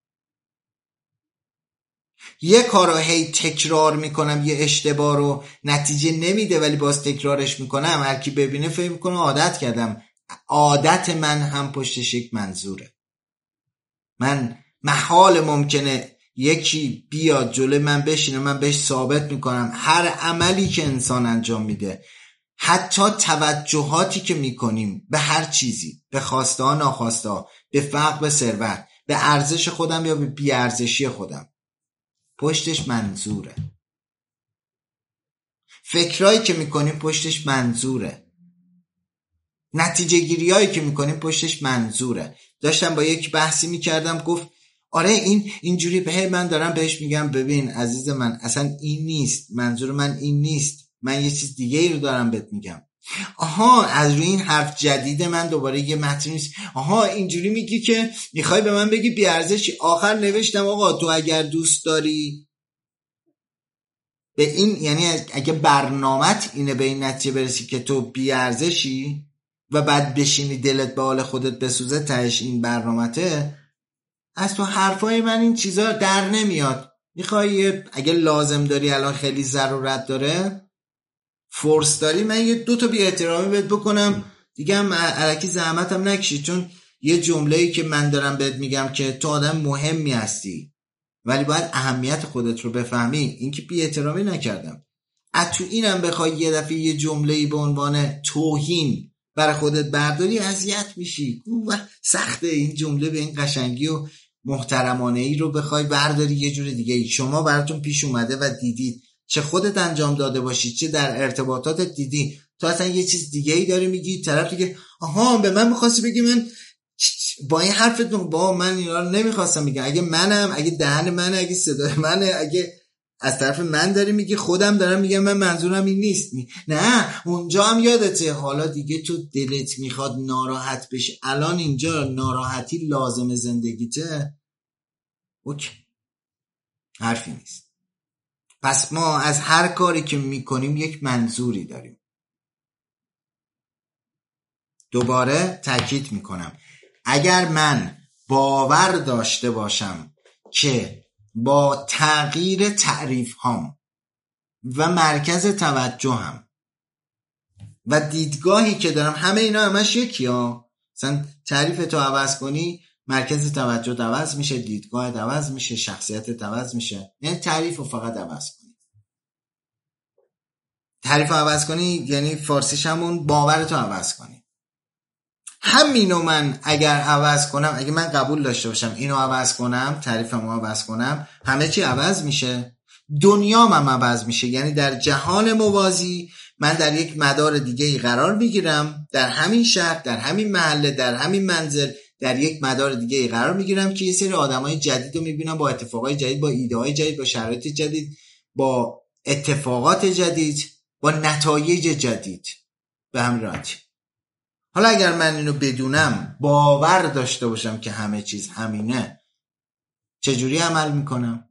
یه کارو هی تکرار میکنم، یه اشتباه رو نتیجه نمیده ولی باز تکرارش میکنم، هر کی ببینه فکر میکنه عادت کردم. عادت من هم پشتش یک منظوره. من محال ممکنه یکی بیاد جلوی من بشینه، من بهش ثابت میکنم هر عملی که انسان انجام میده، حتی توجهاتی که میکنیم به هر چیزی، به خواسته ها ناخواسته ها، به فقر به ثروت، به ارزش خودم یا به بی‌ارزشی خودم، پشتش منظوره. فکرایی که میکنیم پشتش منظوره. نتیجه گیری هایی که میکنیم پشتش منظوره. داشتم با یک بحثی میکردم، گفت آره این اینجوری به من دارم بهش میگم ببین عزیز من اصلا این نیست، منظور من این نیست، من یه چیز دیگه ای رو دارم بهت میگم. آها از روی این حرف جدید من دوباره یه متن نیست، آها اینجوری میگی که میخوای به من بگی بی‌ارزشی. آخر نوشتم آقا تو اگر دوست داری به این، یعنی اگه برنامت اینه به این نتیجه برسی که تو بی‌ارزشی و بعد بشینی دلت به حال خودت بسوزه، تهش این برنامته، از تو حرفای من این چیزا در نمیاد. میخوای اگه لازم داری الان خیلی ضرورت داره فورس داری من یه دو تا بی احترامی بهت بکنم دیگه، هم الکی زحمتم نکشی، چون یه جمله‌ای که من دارم بهت میگم که تو آدم مهمی هستی ولی باید اهمیت خودت رو بفهمی، این که بی احترامی نکردم. از تو اینم بخوای یه دفعه یه جمله‌ای به عنوان توهین برای خودت برداری اذیت میشی. سخته این جمله به این قشنگی و محترمانه ای رو بخوای برداری یه جور دیگه ای. شما براتون پیش اومده و دیدید، چه خودت انجام داده باشی چه در ارتباطاتت دیدی، تو اصلا یه چیز دیگه ای داری میگی، طرف دیگه آها به من میخواستی بگی، من با این حرفت با من اینا رو نمیخواستم بگم، اگه منم، اگه دهن منه، اگه صدای منه، اگه از طرف من داری میگی، خودم دارم میگم من منظورم این نیست. می... نه اونجا هم یادته، حالا دیگه تو دلت میخواد ناراحت بشی، الان اینجا ناراحتی لازم زندگیته، اوکی حرفی نیست. پس ما از هر کاری که میکنیم یک منظوری داریم. دوباره تاکید میکنم، اگر من باور داشته باشم که با تغییر تعریف هام و مرکز توجهم و دیدگاهی که دارم، همه اینا همش یکی ها، مثلا تعریف تو عوض کنی مرکز توجه عوض میشه، دیدگاه عوض میشه، شخصیت عوض میشه، یعنی تعریف رو فقط عوض کنی. تعریف رو عوض کنی یعنی فارسیش همون باورتو عوض کنی. همینو من اگر عوض کنم، اگه من قبول داشته باشم اینو عوض کنم، تعریفمو عوض کنم، همه چی عوض میشه، دنیام هم عوض میشه. یعنی در جهان موازی من در یک مدار دیگه ای قرار میگیرم، در همین شهر، در همین محله، در همین منزل، در یک مدار دیگه ای قرار میگیرم که یه سری آدمای جدید رو میبینم، با اتفاقای جدید، با ایده های جدید، با شرایط جدید، با اتفاقات جدید، با نتایج جدید، به همین راحتی. حالا اگر من اینو بدونم، باور داشته باشم که همه چیز همینه، چجوری عمل میکنم؟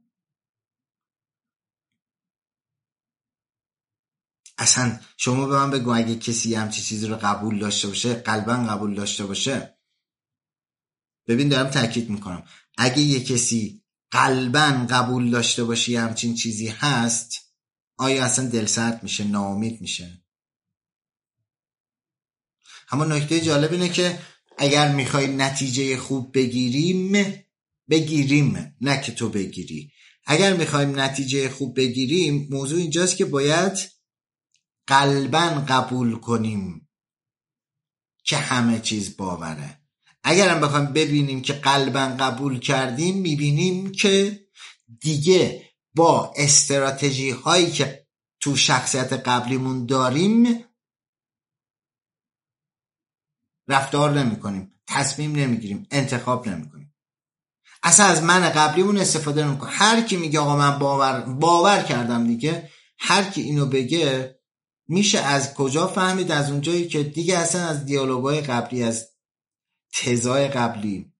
اصلا شما به من بگو اگه کسی همچی چیزی رو قبول داشته باشه، قلباً قبول داشته باشه، ببین دارم تاکید میکنم، اگه یه کسی قلباً قبول داشته باشه همچین چیزی هست، آیا اصلا دلسرد میشه، ناامید میشه؟ اما نکته جالب اینه که اگر میخوای نتیجه خوب بگیریم بگیریم نه که تو بگیری، اگر میخوایم نتیجه خوب بگیریم، موضوع اینجاست که باید قلباً قبول کنیم که همه چیز باوره. اگرم بخوایم ببینیم که قلباً قبول کردیم، میبینیم که دیگه با استراتژی هایی که تو شخصیت قبلیمون داریم رفتار نمی کنیم، تصمیم نمی گیریم، انتخاب نمی کنیم، اصلا از من قبلیمون استفاده نمی کنیم. هر کی میگه آقا من باور باور کردم دیگه، هر کی اینو بگه میشه از کجا فهمید؟ از اونجایی که دیگه اصلا از دیالوگای قبلی، از تزای قبلی،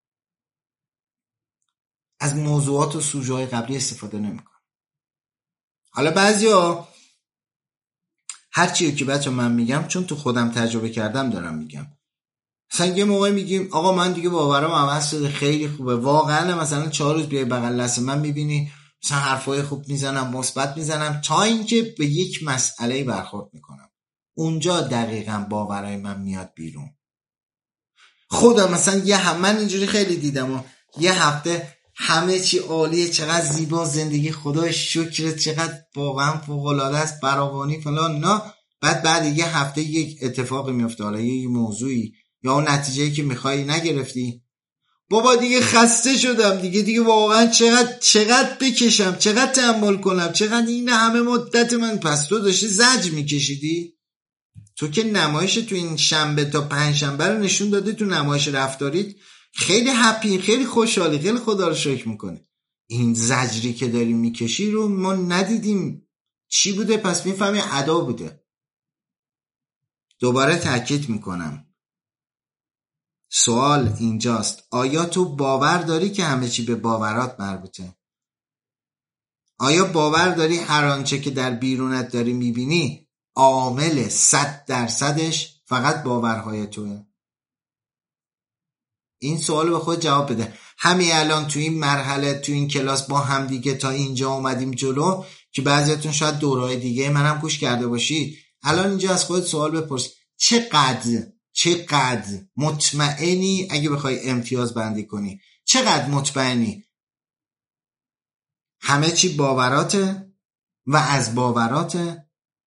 از موضوعات و سوژه‌های قبلی استفاده نمی کنیم. حالا بعضیا هر چیزی که بچه من میگم چون تو خودم تجربه کردم دارم میگم. مثلا یه موقع میگیم آقا من دیگه باورم عوض شده، خیلی خوبه، واقعا مثلا چهار روز بیای بغل دست من میبینی مثلا حرفای خوب میزنم، مثبت میزنم، تا اینکه به یک مسئله برخورد میکنم، اونجا دقیقاً باورای من میاد بیرون. خودم مثلا یه هم من اینجوری خیلی دیدم و یه هفته همه چی عالیه، چقدر زیبا زندگی، خدا شکر، چقدر واقعا فوق العاده است، فراوانی فلان نه. بعد بعد یه هفته یک اتفاقی میفته، حالا یه موضوعی یا اون نتیجه‌ای که میخوای نگرفتی، بابا دیگه خسته شدم دیگه دیگه واقعا چقدر چقدر بکشم، چقدر تحمل کنم، چقدر این همه مدت من. پس تو داشتی زجر میکشیدی؟ تو که نمایش تو این شنبه تا پنج شنبه رو نشون دادی، تو نمایش رفتاریت خیلی هپی، خیلی خوشحالی، خیلی خدا رو شکر میکنه. این زجری که داری میکشی رو ما ندیدیم چی بوده، پس میفهمی ادا بوده. دوباره تاکید میکنم، سوال اینجاست، آیا تو باور داری که همه چی به باورات مربوطه؟ آیا باور داری هر آنچه که در بیرونت داری میبینی عامل صد درصدش فقط باورهای توه؟ این سوال به خود جواب بده. همین الان تو این مرحله تو این کلاس با هم دیگه تا اینجا اومدیم جلو که بعضیاتون شاید دورهای دیگه منم گوش کرده باشید. الان اینجا از خودت سوال بپرس، چقدر چقدر مطمئنی اگه بخوای امتیاز بندی کنی، چقدر مطمئنی همه چی باوراته و از باوراته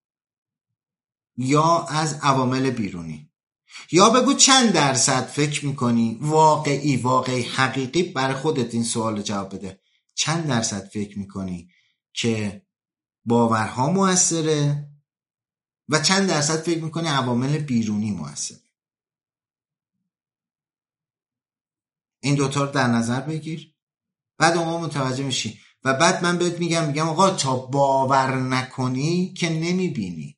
یا از عوامل بیرونی؟ یا بگو چند درصد فکر میکنی واقعی واقعی حقیقی برای خودت این سوال جواب بده. چند درصد فکر میکنی که باورها مؤثره و چند درصد فکر میکنی عوامل بیرونی مؤثره؟ این دوتا رو در نظر بگیر، بعد اون متوجه میشی. و بعد من بهت میگم میگم آقا تا باور نکنی که نمیبینی.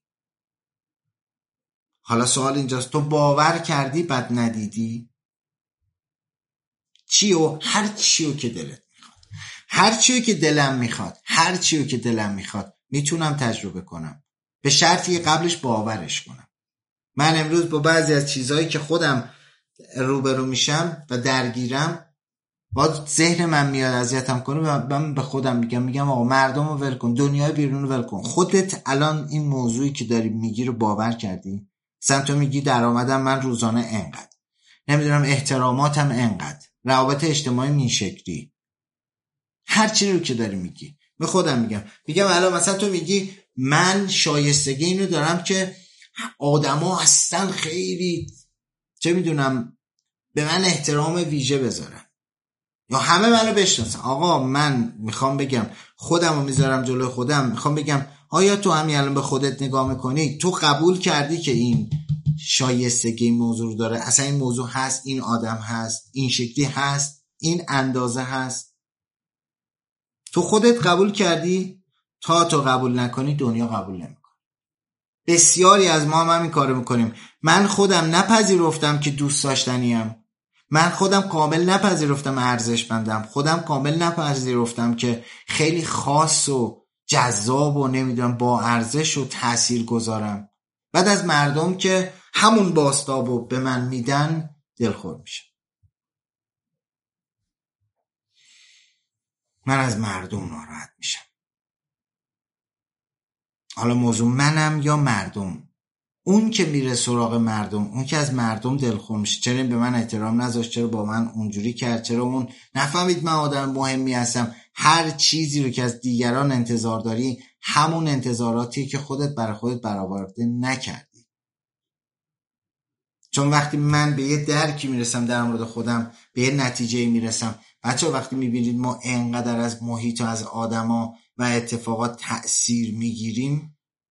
حالا سوال اینجاست، تو باور کردی بعد ندیدی؟ چیو؟ هر چیو که دلت میخواد، هر چیو که دلم میخواد، هر چیو که دلم میخواد میتونم تجربه کنم، به شرطی قبلش باورش کنم. من امروز با بعضی از چیزهایی که خودم روبرو میشم و درگیرم، با ذهن من میاد اذیتم کنه و من به خودم میگم میگم آقا مردم رو ول کن، دنیای بیرون رو ول کن. خودت الان این موضوعی که داری میگی رو باور کردی؟ مثلا تو میگی درآمدم من روزانه انقدر، نمیدونم احتراماتم انقدر، روابط اجتماعی این شکلی، هر چی رو که داری میگی. به خودم میگم میگم الان مثلا تو میگی من شایستگی اینو دارم که آدما اصلا خیلی چه میدونم به من احترام ویژه بذارن یا همه منو بشناسن. آقا من میخوام بگم خودم رو میذارم جلوی خودم، میخوام بگم آیا تو همین الان به خودت نگاه میکنی، تو قبول کردی که این شایستگی این موضوع داره، اصلا این موضوع هست، این آدم هست، این شکلی هست، این اندازه هست، تو خودت قبول کردی؟ تا تو قبول نکنی دنیا قبول نمیکنه. بسیاری از ما هم همین کارو میکنیم. من خودم نپذیرفتم که دوست داشتنیم، من خودم کامل نپذیرفتم ارزشمندم، خودم کامل نپذیرفتم که خیلی خاص و جذاب و نمیدونم با ارزش و تأثیر گذارم. بعد از مردم که همون بازتابو به من میدن دلخور میشه. من از مردم ناراحت میشم. حالا موضوع منم یا مردم؟ اون که میره سراغ مردم، اون که از مردم دلخور میشه، چرا به من احترام نذاشت، چرا با من اونجوری کرد، چرا اون نفهمید من آدم مهمی هستم. هر چیزی رو که از دیگران انتظار داری همون انتظاراتی که خودت برای خودت برآورده نکردی. چون وقتی من به یه درکی میرسم در مورد خودم، به یه نتیجه میرسم. بچه وقتی میبینید ما انقدر از محیط و از آدما و اتفاقات تأثیر میگیریم،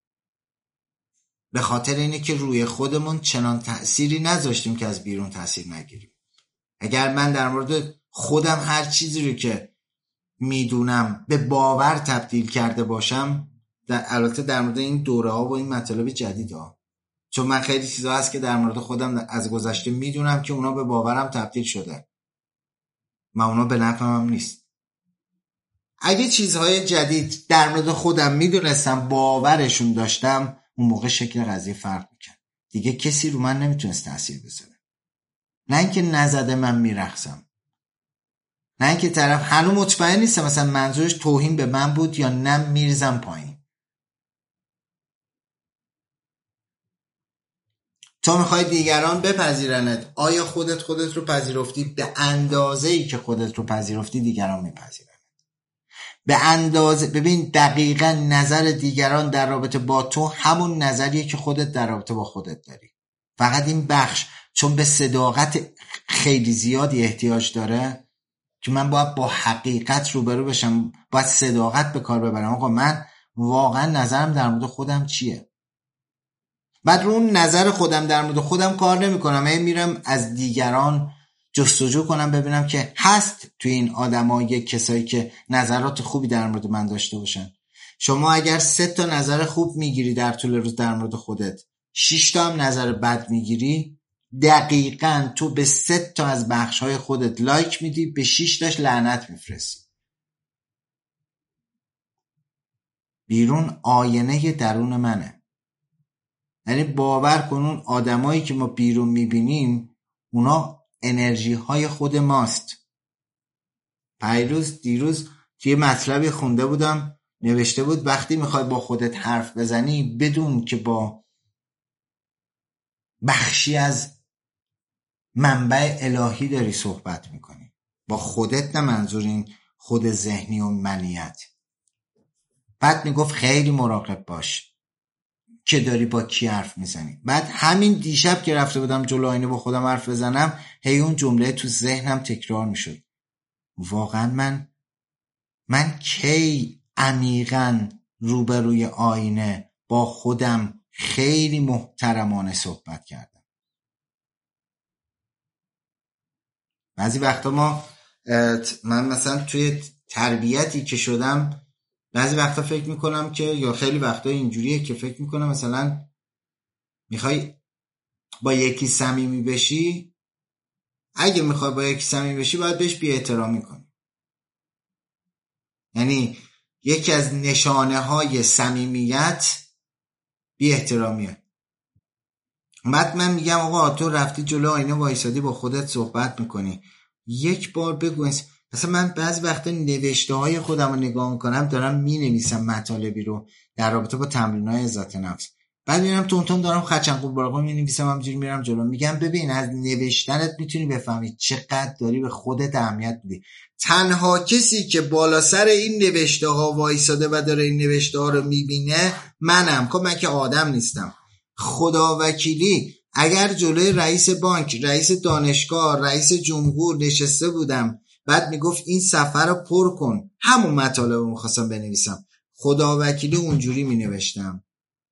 به خاطر اینه که روی خودمون چنان تأثیری نذاشتیم که از بیرون تأثیر نگیریم. اگر من در مورد خودم هر چیزی رو که میدونم به باور تبدیل کرده باشم، در البته در مورد این دوره ها و این مطالب جدید ها، چون من خیلی چیزا هست که در مورد خودم از گذشته میدونم که اونا به باورم تبدیل شده، من اونا به نفعم نیست. اگه چیزهای جدید در مورد خودم میدونستم باورشون داشتم، اون موقع شکل قضیه فرق میکنه. دیگه کسی رو من نمیتونست تأثیر بذاره. نه اینکه نزده من میرقصم، نه اینکه طرف هنوز مطمئن نیست مثلا منظورش توهین به من بود یا نه میرزم پایین. تو میخوای دیگران بپذیرنت، آیا خودت خودت رو پذیرفتی؟ به اندازه‌ای که خودت رو پذیرفتی دیگران میپذیرن. به اندازه. ببین دقیقاً نظر دیگران در رابطه با تو همون نظریه که خودت در رابطه با خودت داری. فقط این بخش چون به صداقت خیلی زیادی احتیاج داره که من باید با حقیقت روبرو بشم، باید صداقت به کار ببرم. آقا من واقعا نظرم در مورد خودم چیه؟ بعد رو اون نظر خودم در مورد خودم کار نمی کنم، من میرم از دیگران جستجو کنم ببینم که هست توی این آدم‌ها کسایی که نظرات خوبی در مورد من داشته باشن. شما اگر سه تا نظر خوب میگیری در طول روز در مورد خودت، شش تا هم نظر بد میگیری، دقیقاً تو به سه تا از بخش‌های خودت لایک میدی، به شش تاش لعنت میفرستی. بیرون آینه درون منه. یعنی باور کن اون آدمایی که ما بیرون میبینیم اونا انرژی های خود ماست. پیروز دیروز توی مطلبی خونده بودم نوشته بود وقتی میخوای با خودت حرف بزنی بدون که با بخشی از منبع الهی داری صحبت میکنی. با خودت، نه منظور این خود ذهنی و منیت. بعد میگفت خیلی مراقب باش که داری با کی حرف میزنی. بعد همین دیشب که رفته بودم جلو آینه با خودم حرف بزنم هی اون جمله تو ذهنم تکرار میشد. واقعا من من کی عمیقاً روبروی آینه با خودم خیلی محترمانه صحبت کردم. بعضی وقتا ما من مثلا توی تربیتی که شدم بعضی وقتا فکر میکنم که یا خیلی وقتا اینجوریه که فکر میکنم مثلا میخوای با یکی صمیمی بشی، اگه میخوای با یکی صمیمی بشی باید بهش بی احترامی کنی. یعنی یکی از نشانه های صمیمیت بی احترامیه. بعد من میگم آقا تو رفتی جلو آینه وایسادی با خودت صحبت میکنی، یک بار بگو. مثلا من بعضی وقتا نوشته های خودم رو نگاه میکنم دارم مینویسم مطالبی رو در رابطه با تمرین های عزت نفس، بعد میرم تونتون دارم خچنقور براقا مینویسم، همجوری میرم جلو. میگم ببین از نوشتنت میتونی بفهمی چقدر داری به خودت اهمیت میدی. تنها کسی که بالا سر این نوشته ها وایساده و داره این نوشته ها رو میبینه منم. خب من که آدم نیستم. خدا وکیلی اگر جلوی رئیس بانک، رئیس دانشگاه، رئیس جمهور نشسته بودم بعد میگفت این صفحه رو پر کن، همون مطالب رو میخواستم بنویسم، خدا وکیلی اونجوری مینوشتم.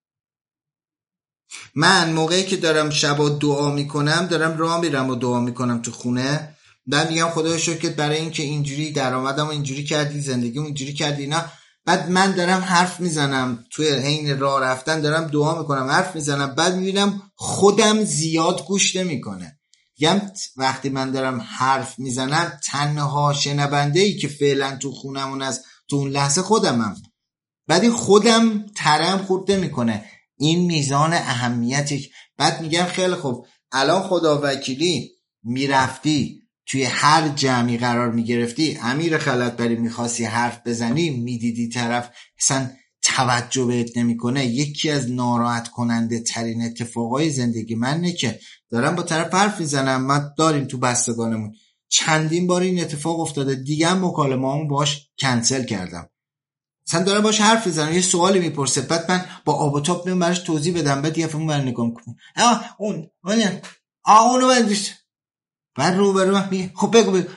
من موقعی که دارم شبا دعا میکنم دارم راه میرم و دعا میکنم تو خونه، بعد میگم خدای شکر برای این که اینجوری درآمدم اینجوری کردی، زندگیم اینجوری کردی. نه بعد من دارم حرف میزنم توی حین راه رفتن دارم دعا میکنم حرف میزنم، بعد میبینم خودم زیاد گوش نمیکنه. یعنی وقتی من دارم حرف میزنم تنها شنونده‌ای که فعلا تو خونمون از تو اون لحظه خودمم. بعد خودم ترم خورد نمیکنه. این میزان اهمیتی. بعد میگم خیلی خوب الان خدا وکیلی میرفتی توی هر جمعی قرار میگرفتی، امیر خلعتبری میخواستی حرف بزنی میدیدی طرف اصلا توجه بهت نمیکنه. یکی از ناراحت کننده ترین اتفاقای زندگی من نه که دارم با طرف حرف میزنم، ما داریم تو بستگانمون چندین بار این اتفاق افتاده، دیگه هم مکالمه‌امو باش کنسل کردم. مثلا دارم باش حرف میزنم یه سوالی میپرسه، بعد من با آب و تاب میام براش توضیح بدم، بعد یه فهمون بر نگاه میکنم آه اون اون آه اونو بندیش، بعد رو برو من میگه خب بگو بگو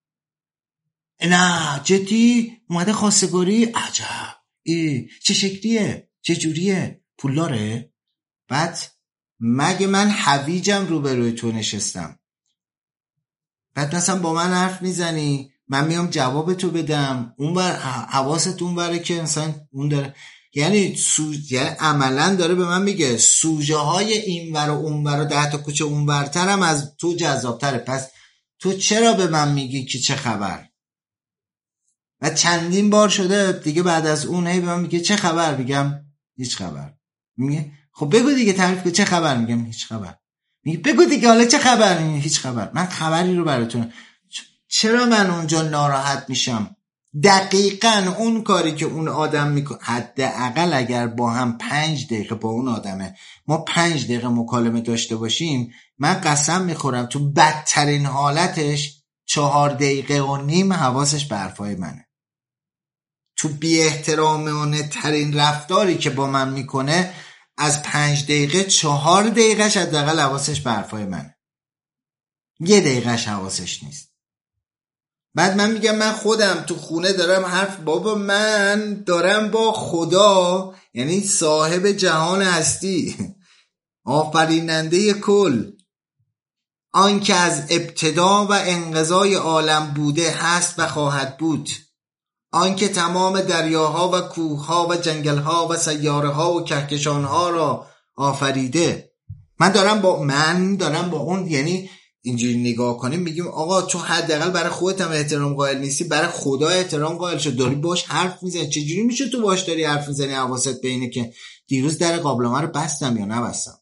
نه جدی اومده خواستگاری، عجب ای چه شکلیه چه جوریه پولاره. بعد مگه من حویجم رو بروی تو نشستم؟ بعد مثلا با من حرف میزنی من میام جواب تو بدم، اون بر حواست اون بره که مثلا اون داره، یعنی سوژه یعنی عملا داره به من میگه سوژه های این ور و اون ور و ده تا کوچه اون ورترم از تو جذابتره، پس تو چرا به من میگی که چه خبر؟ و چندین بار شده دیگه بعد از اون هی به من میگه چه خبر، میگم هیچ خبر. میگه خب بگو دیگه تعریف کن چه خبر، میگم هیچ خبر. میگه بگو دیگه حالا چه خبر، میگه هیچ خبر. من خبری رو براتون، چرا من اونجا ناراحت میشم دقیقاً اون کاری که اون آدم میکنه، حداقل اگر با هم پنج دقیقه با اون آدمه ما پنج دقیقه مکالمه داشته باشیم، من قسم میخورم تو بدترین حالتش چهار دقیقه و نیم حواسش به حرفای منه. تو بی احترامانه ترین رفتاری که با من میکنه از پنج دقیقه چهار دقیقهش حداقل حواسش به حرفای منه، یه دقیقهش حواسش نیست. بعد من میگم من خودم تو خونه دارم حرف، بابا من دارم با خدا، یعنی صاحب جهان هستی، آفریننده کل، آن که از ابتدا و انقضای عالم بوده هست و خواهد بود، آن که تمام دریاها و کوهها و جنگلها و سیاره‌ها و کهکشانها را آفریده. من دارم با من دارم با اون، یعنی اینجوری نگاه کنیم میگیم آقا تو حداقل برای خودت هم احترام قائل نیستی، برای خدا احترام قائل شو، داری باش حرف میزنی. چجوری میشه تو باش داری حرف میزنی حواست به اینه که دیروز در قابلمه رو بستم یا نبستم؟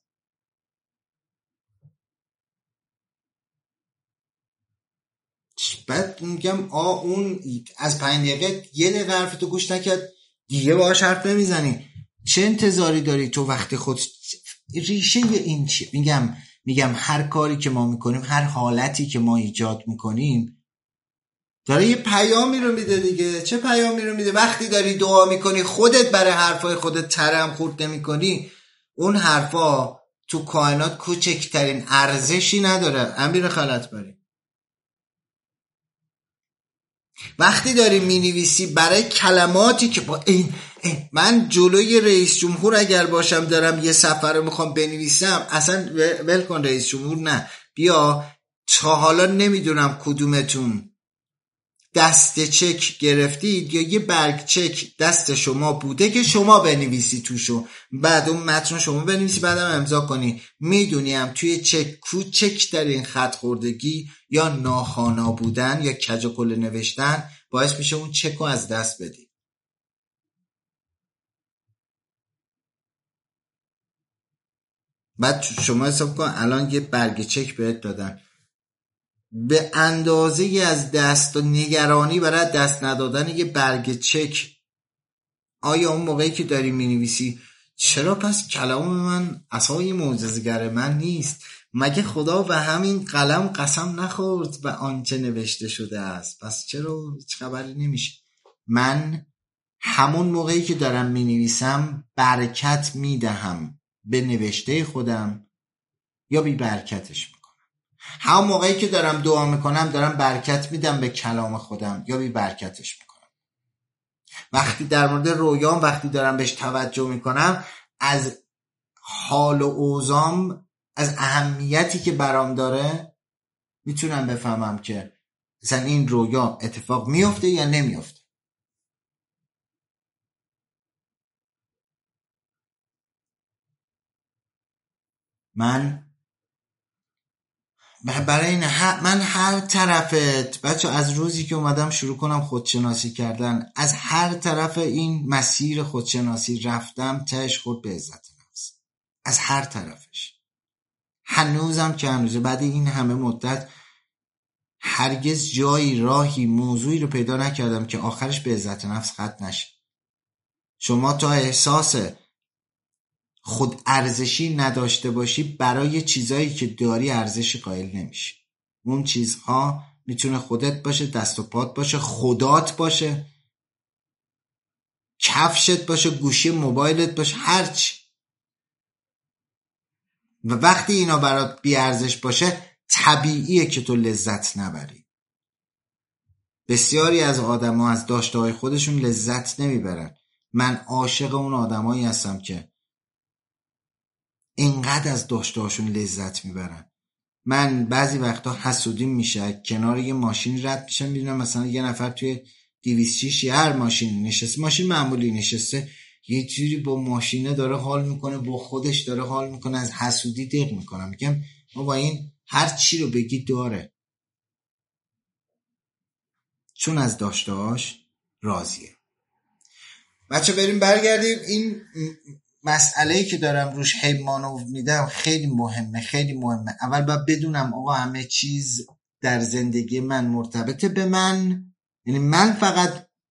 بعد میگم آ اون از پنج دقیقه یه دقیقه حرف تو گوش نکرد، دیگه باهاش حرف نمیزنی. چه انتظاری داری تو وقتی خود ریشه این چی؟ میگم میگم هر کاری که ما میکنیم، هر حالتی که ما ایجاد میکنیم داره یه پیامی رو میده دیگه. چه پیامی رو میده؟ وقتی داری دعا میکنی خودت برای حرفای خودت ترم خورد نمیکنی، اون حرفا تو کائنات کوچکترین ارزشی نداره. امیر خلعت باری وقتی داری مینویسی برای کلماتی که با این, این من جلوی رئیس جمهور اگر باشم دارم یه صفحه رو میخوام بنویسم، اصلا ول کن رئیس جمهور، نه بیا تا حالا نمیدونم کدومتون دست چک گرفتید یا یه برگ چک دست شما بوده که شما بنویسی توشو، بعد اون متن شما بنویسی بعدم امضا کنی. میدونیم توی چک کوچک در این خط خوردگی یا ناخوانا بودن یا کج و کله نوشتن باعث میشه اون چک رو از دست بدی. بعد شما حساب کن الان یه برگ چک بهت دادن به اندازه از دست و نگرانی برای دست ندادن یه برگ چک، آیا اون موقعی که داری مینویسی چرا پس کلام من عصای معجزه‌گر من نیست؟ مگه خدا به همین قلم قسم نخورد و آنچه نوشته شده است؟ پس چرا هیچ خبری نمیشه؟ من همون موقعی که دارم مینویسم برکت میدهم به نوشته خودم یا بی برکتش میکنم. همون موقعی که دارم دعا میکنم دارم برکت میدم به کلام خودم یا بی برکتش میکنم. وقتی در مورد رویام وقتی دارم بهش توجه میکنم، از حال و اوضاع، از اهمیتی که برام داره میتونم بفهمم که مثلا این رویا اتفاق میفته یا نمیفته. من برای این من هر طرفت بچه، از روزی که اومدم شروع کنم خودشناسی کردن، از هر طرف این مسیر خودشناسی رفتم تهش خود به عزت نفس، از هر طرفش. هنوزم که هنوزه بعد این همه مدت هرگز جایی، راهی، موضوعی رو پیدا نکردم که آخرش به عزت نفس ختم نشه. شما تا احساس خود ارزشی نداشته باشی برای چیزایی که داری ارزشی قائل نمیشی. اون چیزها میتونه خودت باشه، دست و پات باشه، خدات باشه، کفشت باشه، گوشی موبایلت باشه، هرچی. و وقتی اینا برات بی ارزش باشه طبیعیه که تو لذت نبری. بسیاری از آدم‌ها از داشته‌های خودشون لذت نمیبرن. من عاشق اون آدمایی هستم که اینقدر از داشته‌هاشون لذت میبرن. من بعضی وقتا حسودیم میشه، کنار یه ماشین رد میشم میبینم مثلا یه نفر توی دویست و شش هر ماشین نشسته، ماشین معمولی نشسته، یه جوری با ماشینه داره حال میکنه، با خودش داره حال میکنه، از حسودی دق میکنم. میگم ما با این هر چی رو بگی داره، چون از داشتهاش راضیه. بچه بریم برگردیم. این مسئله‌ای که دارم روش حیمانو میدم خیلی مهمه، خیلی مهمه. اول باید بدونم آقا همه چیز در زندگی من مرتبطه به من، یعنی من فقط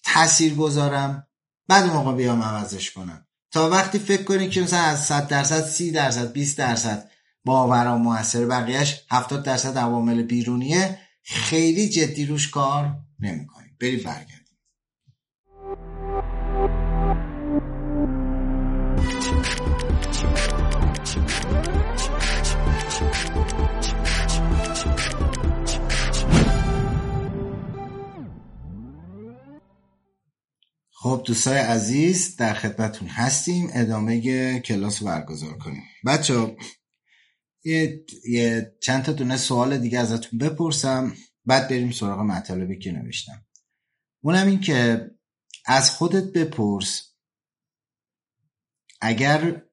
تأثیر گذارم، بعد موقع بیام عوضش کنم. تا وقتی فکر کنی که مثلا از صد درصد سی درصد بیست درصد باورم موثر، بقیهش هفتاد درصد عوامل بیرونیه، خیلی جدی روش کار نمی‌کنی. بریم برگردیم. خب دوستای عزیز، در خدمتون هستیم. ادامه کلاس رو برگزار کنیم. بچه یه, یه چند تا دونه سوال دیگه ازتون بپرسم، بعد بریم سراغ مطالبی که نوشتم. اونم این که از خودت بپرس اگر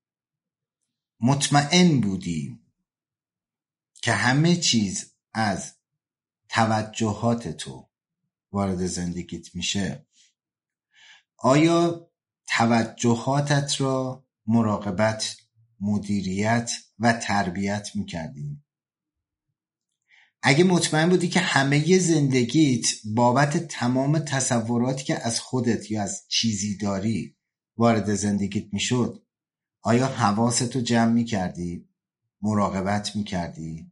مطمئن بودی که همه چیز از توجهات تو وارد زندگیت میشه، آیا توجهاتت را مراقبت، مدیریت و تربیت میکردی؟ اگه مطمئن بودی که همه زندگیت بابت تمام تصوراتی که از خودت یا از چیزی داری وارد زندگیت میشد، آیا حواستو جمع میکردی؟ مراقبت میکردی؟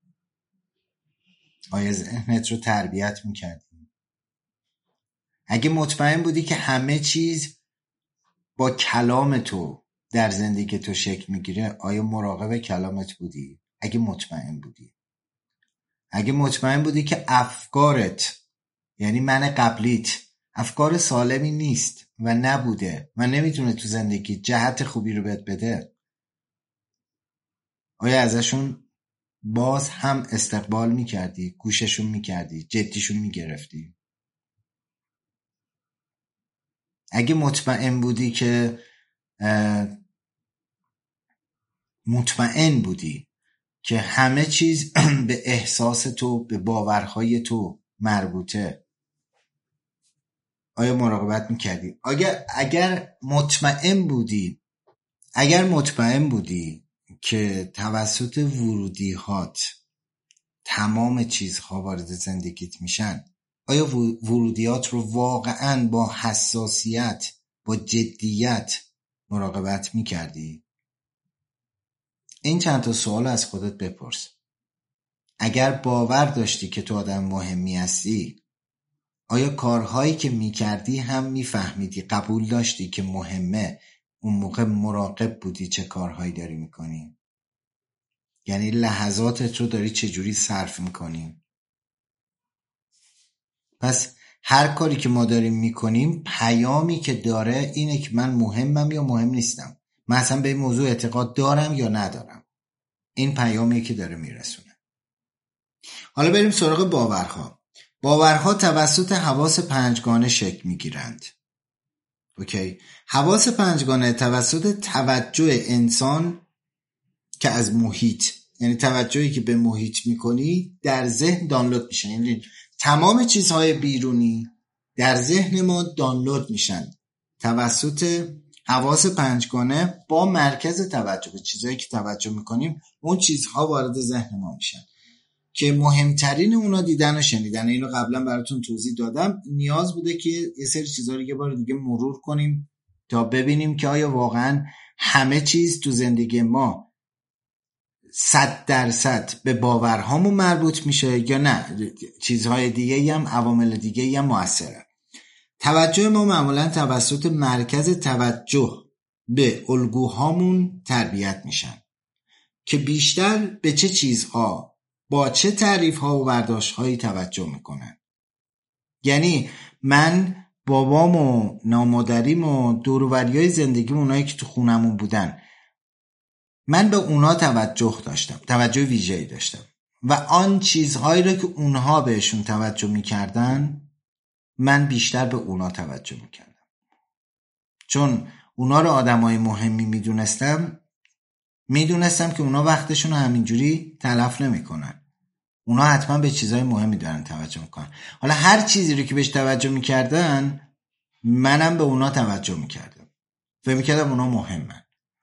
آیا ذهنت رو تربیت میکردی؟ اگه مطمئن بودی که همه چیز با کلام تو در زندگی تو شکل میگیره، آیا مراقب کلامت بودی؟ اگه مطمئن بودی. اگه مطمئن بودی که افکارت، یعنی من قبلیت، افکار سالمی نیست و نبوده و نمیتونه تو زندگی جهت خوبی رو بهت بده، آیا ازشون باز هم استقبال میکردی؟ گوششون میکردی؟ جدیشون میگرفتی؟ اگه مطمئن بودی که مطمئن بودی که همه چیز به احساس تو، به باورهای تو مربوطه، آیا مراقبت میکردی؟ اگر اگر مطمئن بودی اگر مطمئن بودی که توسط ورودیات تمام چیزها وارد زندگیت میشن، آیا ورودیات رو واقعاً با حساسیت، با جدیت مراقبت میکردی؟ این چند تا سوال از خودت بپرس. اگر باور داشتی که تو آدم مهمی هستی، آیا کارهایی که میکردی هم میفهمیدی، قبول داشتی که مهمه، اون موقع مراقب بودی چه کارهایی داری میکنی؟ یعنی لحظاتت رو داری چجوری صرف میکنی؟ پس هر کاری که ما داریم میکنیم پیامی که داره اینه که من مهمم یا مهم نیستم، من اصلا به این موضوع اعتقاد دارم یا ندارم. این پیامی که داره میرسونه. حالا بریم سراغ باورها. باورها توسط حواس پنجگانه شکل میگیرند. اوکی. حواس پنجگانه توسط توجه انسان که از محیط، یعنی توجهی که به محیط میکنی، در ذهن دانلود میشن. یعنی تمام چیزهای بیرونی در ذهن ما دانلود میشن توسط حواس پنجگانه با مرکز توجه. به چیزهایی که توجه میکنیم اون چیزها وارد ذهن ما میشن که مهمترین اونا دیدن و شنیدن. اینو قبلا براتون توضیح دادم. نیاز بوده که یه سری چیزها رو یه بار دیگه مرور کنیم تا ببینیم که آیا واقعا همه چیز تو زندگی ما صد درصد به باورهامون مربوط میشه یا نه چیزهای دیگه هم، عوامل دیگه هم مؤثره. توجه ما معمولا توسط مرکز توجه به الگوهامون تربیت میشن که بیشتر به چه چیزها، با چه تعریفها و برداشتهایی توجه میکنن. یعنی من بابام و نامادریم و دور و بریای زندگیم، اونایی که تو خونمون بودن، من به اونا توجه داشتم، توجه ویژه‌ای داشتم و آن چیزهایی رو که اونها بهشون توجه میکردن من بیشتر به اونا توجه میکردم. چون اونا رو آدمای مهمی میدونستم، میدونستم که اونا وقتشون رو همینجوری تلف نمیکنن. اونا حتما به چیزهای مهمی دارن توجه میکنن. حالا هر چیزی رو که بهش توجه میکردن منم به اونا توجه میکردم و میکردم اونا مهمن.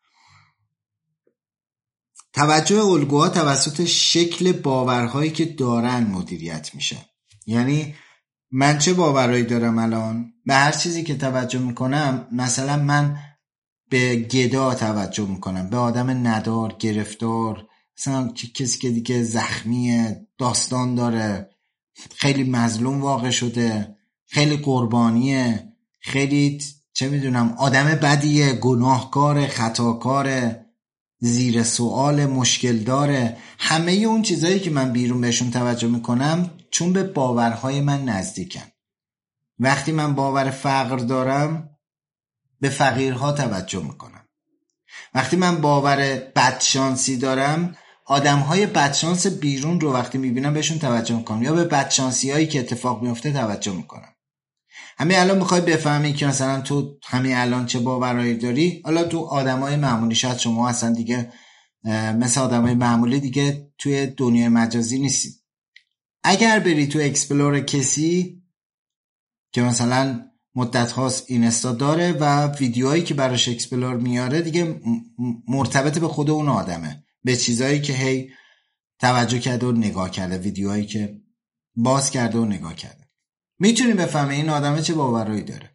توجه الگوها توسط شکل باورهایی که دارن مدیریت میشه. یعنی من چه باورایی دارم الان؟ به هر چیزی که توجه میکنم، مثلا من به گدا توجه میکنم، به آدم ندار، گرفتار، مثلا کسی که دیگه زخمیه، داستان داره، خیلی مظلوم واقع شده، خیلی قربانیه، خیلی چه میدونم آدم بدیه، گناهکاره، خطاکاره، زیر سوال، مشکل داره. همه اون چیزایی که من بیرون بهشون توجه میکنم چون به باورهای من نزدیکن. وقتی من باور فقر دارم به فقیرها توجه میکنم. وقتی من باور بدشانسی دارم آدمهای بدشانس بیرون رو وقتی میبینم بهشون توجه میکنم، یا به بدشانسی هایی که اتفاق میفته توجه میکنم. همین الان میخوای بفهمی که مثلا تو همین الان چه باورایی داری، حالا تو آدمای معمولی، شاید شما اصلا دیگه مثل آدمای معمولی دیگه توی دنیای مجازی نیستی. اگر بری تو اکسپلور کسی که مثلا مدت هاست اینستا داره و ویدیوهایی که براش اکسپلور میاره دیگه مرتبط به خود اون آدمه، به چیزایی که هی توجه کرده و نگاه کرده، ویدیوهایی که باز کرده و نگاه کرده، میتونی بفهمی این آدمه چه باورایی داره.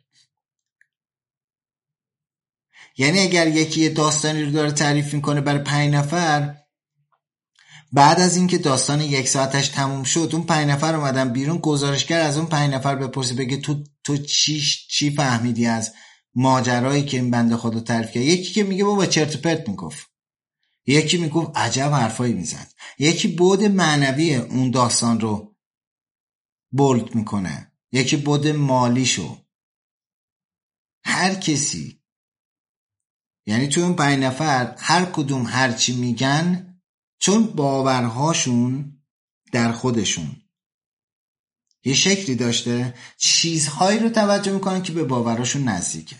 یعنی اگر یکی داستانی رو داره تعریف میکنه برای پنج نفر، بعد از اینکه داستان یک ساعتش تموم شد اون پنج نفر اومدن بیرون، گزارشگر از اون پنج نفر بپرسه بگه تو تو چی چی فهمیدی از ماجرایی که این بنده خدا تعریف کرد. یکی که میگه بابا چرت و پرت میگفت، یکی میگفت عجب حرفایی میزد، یکی بعد معنوی اون داستان رو بولد میکنه، یکی بعد مالیشو. هر کسی، یعنی تو اون پنج نفر هر کدوم هر چی میگن چون باورهاشون در خودشون یه شکلی داشته، چیزهایی رو توجه میکنن که به باورهاشون نزدیکه.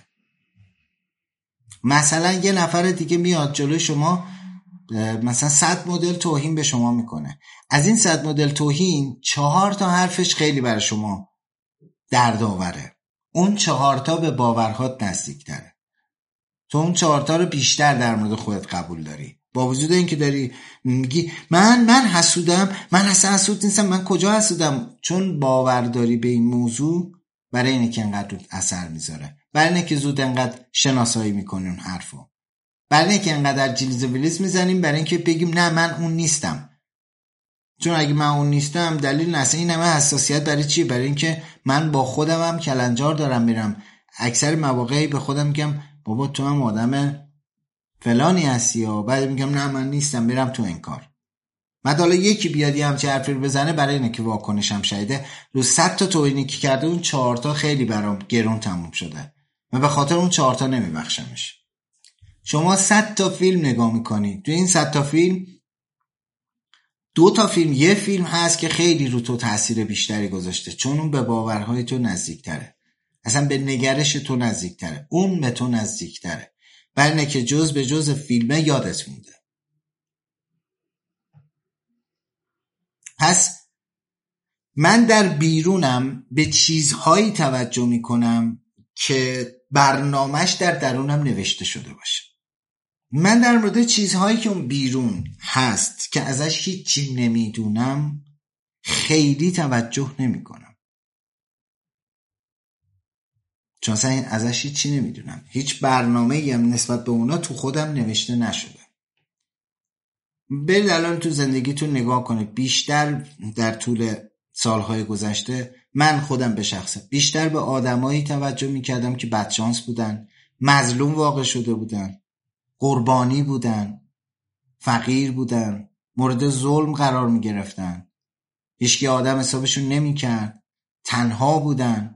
مثلا یه نفر دیگه میاد جلوی شما مثلا صد مدل توهین به شما میکنه، از این صد مدل توهین چهار تا حرفش خیلی برای شما دردآوره، اون چهار تا به باورهات نزدیکتره، تو اون چهار تا رو بیشتر در مورد خودت قبول داری، با وجود اینکه داری میگی من من حسودم، من اصلا حسود نیستم، من کجا حسودم، چون باور داری به این موضوع برای اینه که انقدر اثر میذاره، برای اینه که زود انقدر شناسایی میکنی اون حرفو، برای اینه که انقدر جلیز و ویلیز میزنیم، برای اینکه بگیم نه من اون نیستم. چون اگه من اون نیستم دلیل نسه این همه حساسیت برای چی؟ برای اینکه من با خودم هم کلنجار دارم میرم، اکثر مواقعی به خودم میگم بابا تو هم آدم فلانی هستی، یا بعد میگم نه من نیستم، میرم تو انکار. بعد حالا یکی بیاد یه همچه حرفی رو بزنه، برای اینه که واکنشم شایده رو صد تا توهینی که کرده اون چهار تا خیلی برام گرون تموم شده، من به خاطر اون چهار تا نمیبخشمش. شما صد تا فیلم نگاه میکنی، تو این صد تا فیلم دو تا فیلم یه فیلم هست که خیلی رو تو تاثیر بیشتری گذاشته، چون اون به باورهای تو نزدیکتره، اصلا به نگرش تو نزدیکتره، اون به تو نزدیکتره، برای اینه که جز به جز فیلمه یادت مونده. پس من در بیرونم به چیزهایی توجه میکنم که برنامهش در درونم نوشته شده باشه. من در مورد چیزهایی که اون بیرون هست که ازش هیچی نمیدونم خیلی توجه نمی کنم، چون اصلا ازش هیچی نمیدونم، هیچ برنامه‌ای هم نسبت به اونا تو خودم نوشته نشده. برید الان تو زندگیتون نگاه کنید، بیشتر در طول سالهای گذشته من خودم به شخصه بیشتر به آدمایی توجه میکردم که بدشانس بودن، مظلوم واقع شده بودن، قربانی بودن، فقیر بودن، مورد ظلم قرار می گرفتن، هیچکی آدم حسابشون نمی کرد، تنها بودن.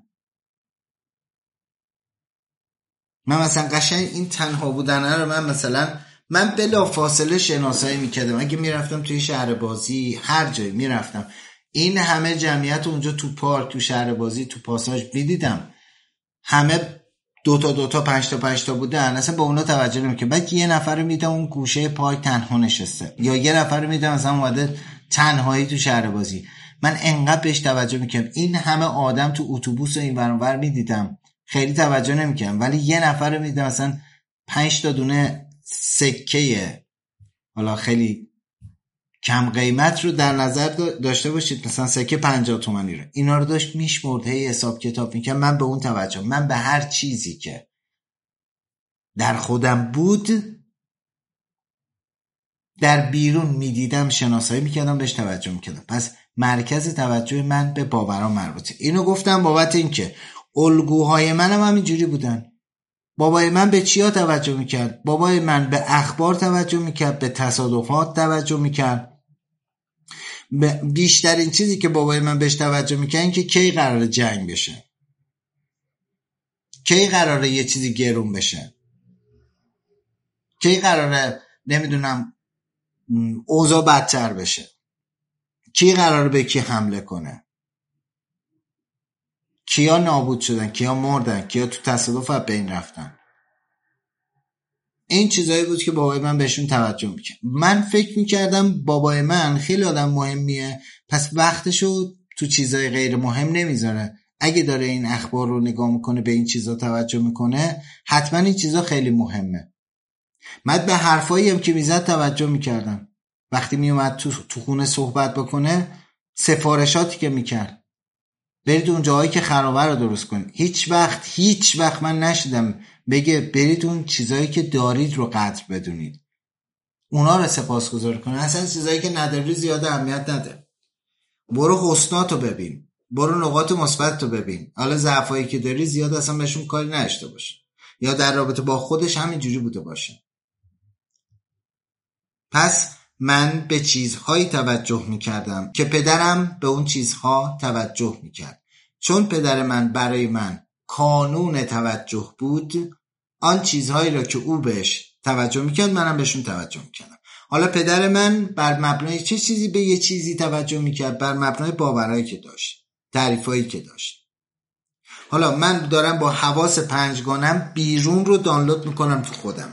من مثلا قشنگ این تنها بودن رو من مثلا من بلا فاصله شناسایی می کردم. اگه می رفتم توی شهر بازی، هر جایی می رفتم، این همه جمعیت اونجا تو پارک، تو شهر بازی، تو پاساژ می دیدم، همه دوتا دوتا پنجتا پنجتا بودن، اصلا به اونا توجه نمی‌کردم. بعد یه نفر رو میدم اون گوشه پارک تنها نشسته، یا یه نفر رو میدم مثلا اومده تنهایی تو شهر بازی، من انقدر بهش توجه میکردم. این همه آدم تو اتوبوس این ور اون ور میدیدم، خیلی توجه نمیکردم، ولی یه نفر رو میدم مثلا پنج تا دونه سکه، حالا خیلی کم قیمت رو در نظر داشته باشید، مثلا سکه پنجاه تومانی رو، اینا رو داشت میشمرد، هی حساب کتاب میکرد. من به اون توجه، من به هر چیزی که در خودم بود در بیرون میدیدم شناسایی میکردم، بهش توجه میکردم. پس مرکز توجه من به باورام مربوطه. اینو گفتم بابت این که الگوهای منم هم اینجوری بودن. بابای من به چیا توجه میکرد؟ بابای من به اخبار توجه میکرد، به تصادفات توجه میکرد. بیشترین چیزی که بابای من بهش توجه میکرد این که کی قراره جنگ بشه، کی قراره یه چیزی گرون بشه، کی قراره نمیدونم اوضاع بدتر بشه، کی قراره به کی حمله کنه، کیا نابود شدن، کیا مردن، کیا تو تصادف بین رفتن. این چیزایی بود که بابای من بهشون توجه میکرد. من فکر میکردم بابای من خیلی آدم مهمیه، پس وقتشو تو چیزای غیر مهم نمیذاره. اگه داره این اخبار رو نگاه میکنه، به این چیزا توجه میکنه، حتما این چیزا خیلی مهمه. من به حرفایی هم که میزد توجه میکردم. وقتی میومد تو, تو خونه صحبت بکنه، سفارشاتی که میکرد، برید اون جاهایی که خرابه رو درست کنید. هیچ وقت هیچ وقت من نشیدم بگه برید اون چیزایی که دارید رو قدر بدونید، اونا رو سپاسگزار کنید. اصلا چیزایی که نداری زیاد اهمیت نده. برو حسناتو ببین، برو نقاط مثبتتو ببین. حالا ضعفایی که داری زیاد اصلا بهشون کاری نداشته باشه، یا در رابطه با خودش همینجوری بوده باشه. پس من به چیزهایی توجه میکردم که پدرم به اون چیزها توجه میکرد. چون پدر من برای من کانون توجه بود، آن چیزهایی را که او بهش توجه میکرد منم بهشون توجه میکردم. حالا پدر من بر مبنای چه چیزی به یه چیزی توجه میکرد؟ بر مبنای باورایی که داشت، تعریفایی که داشت. حالا من دارم با حواس پنجگانم بیرون رو دانلود میکنم تو خودم.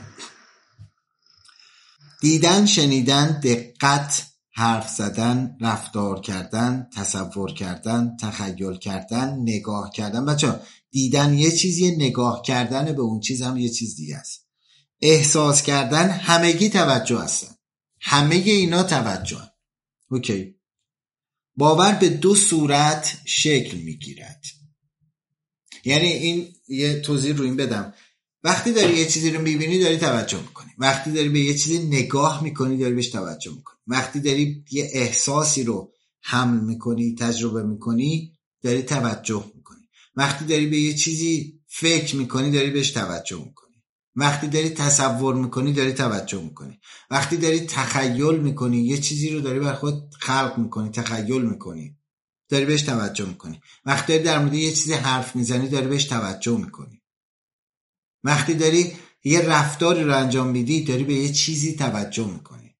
دیدن، شنیدن، دقت، حرف زدن، رفتار کردن، تصور کردن، تخیل کردن، نگاه کردن. بچه دیدن یه چیزیه، نگاه کردن به اون چیز هم یه چیز دیگه است. احساس کردن، همگی توجه هستن، همه اینا توجه هستن. اوکی. باور به دو صورت شکل میگیرد. یعنی این یه توضیح رو این بدم. وقتی داری یه چیزی رو میبینی داری توجه میکنی، وقتی داری به یه چیزی نگاه میکنی داری بهش توجه میکنی، وقتی داری یه احساسی رو حمل میکنی، تجربه میکنی، داری توجه میکنی، وقتی داری به یه چیزی فکر میکنی داری بهش توجه میکنی، وقتی داری تصور میکنی داری توجه میکنی، وقتی داری تخیل میکنی، یه چیزی رو داری بر خود خلق میکنی، تخیل میکنی، داری بهش توجه میکنی، وقتی داری در مورد یه چیزی حرف میزنی داری بهش توجه میکنی، وقتی داری یه رفتاری رو انجام میدی داری به یه چیزی توجه میکنی.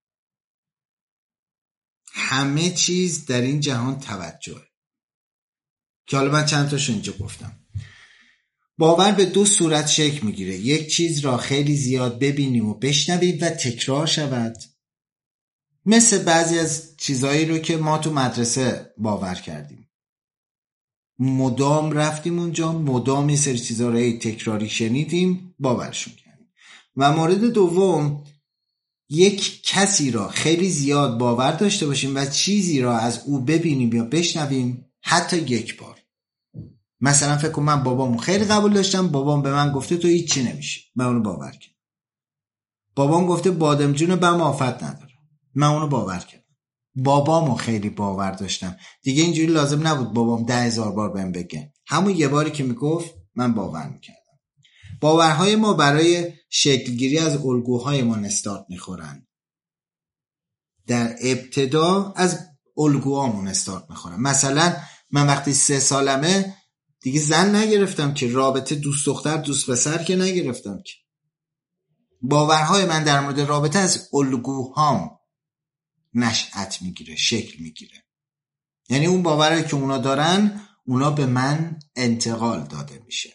همه چیز در این جهان توجهه، که حالا من چند تاشو اینجا گفتم. باور به دو صورت شکل میگیره. یک چیز را خیلی زیاد ببینیم و بشنویم و تکرار شود، مثل بعضی از چیزایی رو که ما تو مدرسه باور کردیم، مدام رفتیم اونجا، مدام یه سری چیزا رو تکراری شنیدیم، باورشون کردیم. و مورد دوم، یک کسی را خیلی زیاد باور داشته باشیم و چیزی را از او ببینیم یا بشنویم حتی یک بار. مثلا فکر کنم من بابامو خیلی قبول داشتم، بابام به من گفته تو هیچی نمیشی، من اونو باور کردم. بابام گفته بادمجون بم آفت نداره، من اونو باور کردم. بابامو خیلی باور داشتم، دیگه اینجوری لازم نبود بابام ده هزار بار بهم بگه، همون یه باری که میگفت من باور میکردم. باورهای ما برای شکلگیری از الگوهای ما استارت میخورن. در ابتدا از الگوهامون استارت میخورن. مثلا من وقتی سه سالمه دیگه زن نگرفتم که، رابطه دوست دختر دوست پسر که نگرفتم که. باورهای من در مورد رابطه از الگوهام نشأت میگیره، شکل میگیره. یعنی اون باوری که اونا دارن اونا به من انتقال داده میشه.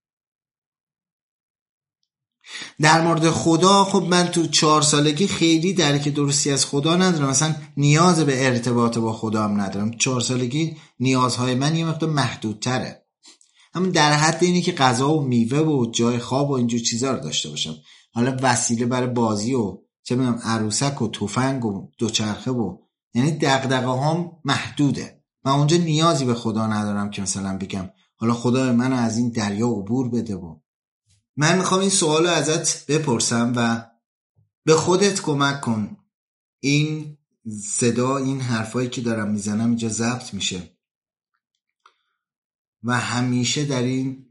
در مورد خدا، خب من تو چهار سالگی خیلی درک درستی از خدا ندارم، مثلا نیاز به ارتباط با خدا هم ندارم. چهار سالگی نیازهای من یه مقدار محدودتره، همون در حد اینه که غذا و میوه و جای خواب و اینجور چیزا رو داشته باشم. حالا وسیله برای بازی و چه میدونم عروسک و تفنگ و دوچرخه و یعنی دغدغه هام محدوده. من اونجا نیازی به خدا ندارم که مثلا بگم حالا خدا من از این دریا عبور بده. و من میخوام این سوال رو ازت بپرسم و به خودت کمک کن. این صدا، این حرفایی که دارم میزنم اینجا ضبط میشه و همیشه در این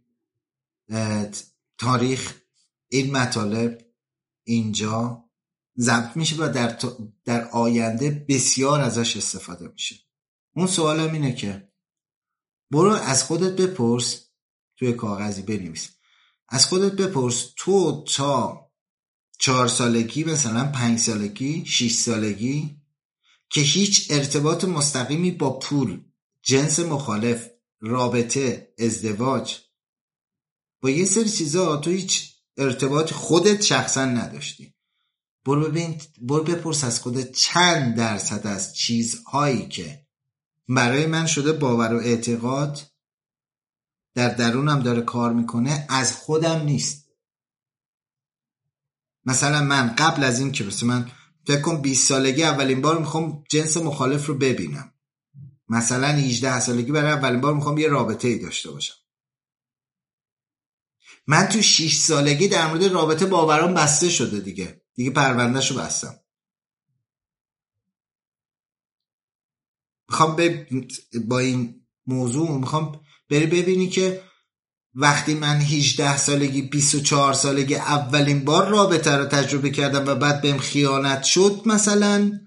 تاریخ این مطالب اینجا ضبط میشه و در, در آینده بسیار ازش استفاده میشه. اون سوالم اینه که برو از خودت بپرس، توی کاغذی بنویس، از خودت بپرس تو تا چهار سالگی، مثلا پنج سالگی، شش سالگی که هیچ ارتباط مستقیمی با پول، جنس مخالف، رابطه، ازدواج، با یه سری چیزا تو هیچ ارتباط خودت شخصا نداشتی. برو ببین، برو بپرس از خودت چند درصد از چیزهایی که برای من شده باور و اعتقاد در درونم داره کار میکنه از خودم نیست. مثلا من قبل از این که بس من فکر کنم بیست سالگی اولین بار میخوام جنس مخالف رو ببینم، مثلا هجده سالگی برای اولین بار میخوام یه رابطه ای داشته باشم، من تو شش سالگی در مورد رابطه باورام بسته شده، دیگه دیگه پروندهشو بستم. میخوام ب... با این موضوع میخوام بری ببینی که وقتی من هجده سالگی بیست و چهار سالگی اولین بار رابطه رو تجربه کردم و بعد بهم خیانت شد، مثلا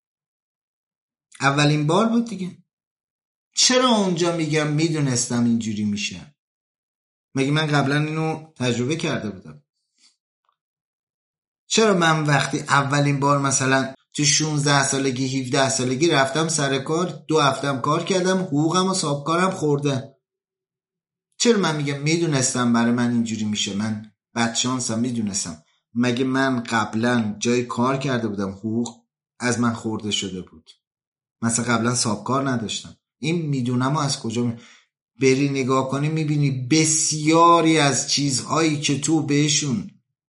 اولین بار بود دیگه، چرا اونجا میگم میدونستم اینجوری میشه؟ مگه من قبلا اینو تجربه کرده بودم؟ چرا من وقتی اولین بار مثلا تو شانزده سالگی هفده سالگی رفتم سر کار، دو هفتم کار کردم، حقوقم و سابکارم خورده، چرا من میگم میدونستم برای من اینجوری میشه، من بدشانسم میدونستم؟ مگه من قبلا جای کار کرده بودم، حقوق از من خورده شده بود، مثلا قبلا سابکار نداشتم؟ این میدونم و از کجا می... بری نگاه کنی میبینی بسیاری از چیزهایی که تو بهشون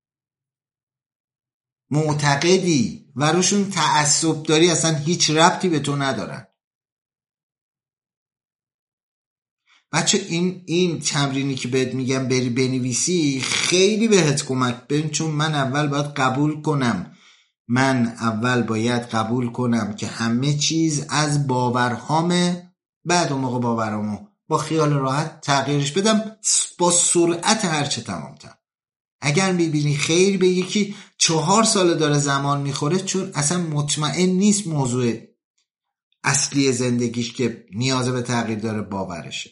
معتقدی و روشون تعصب داری اصلا هیچ ربطی به تو ندارن. بچه این این تمرینی که بهت میگم بری بنویسی خیلی بهت کمک ببین، چون من اول باید قبول کنم من اول باید قبول کنم که همه چیز از باورهامه، بعد اون موقع باورهامو با خیال راحت تغییرش بدم با سرعت هرچه تمامتر. اگر میبینی خیر به یکی چهار سال داره زمان میخوره، چون اصلا مطمئن نیست موضوع اصلی زندگیش که نیاز به تغییر داره باورشه.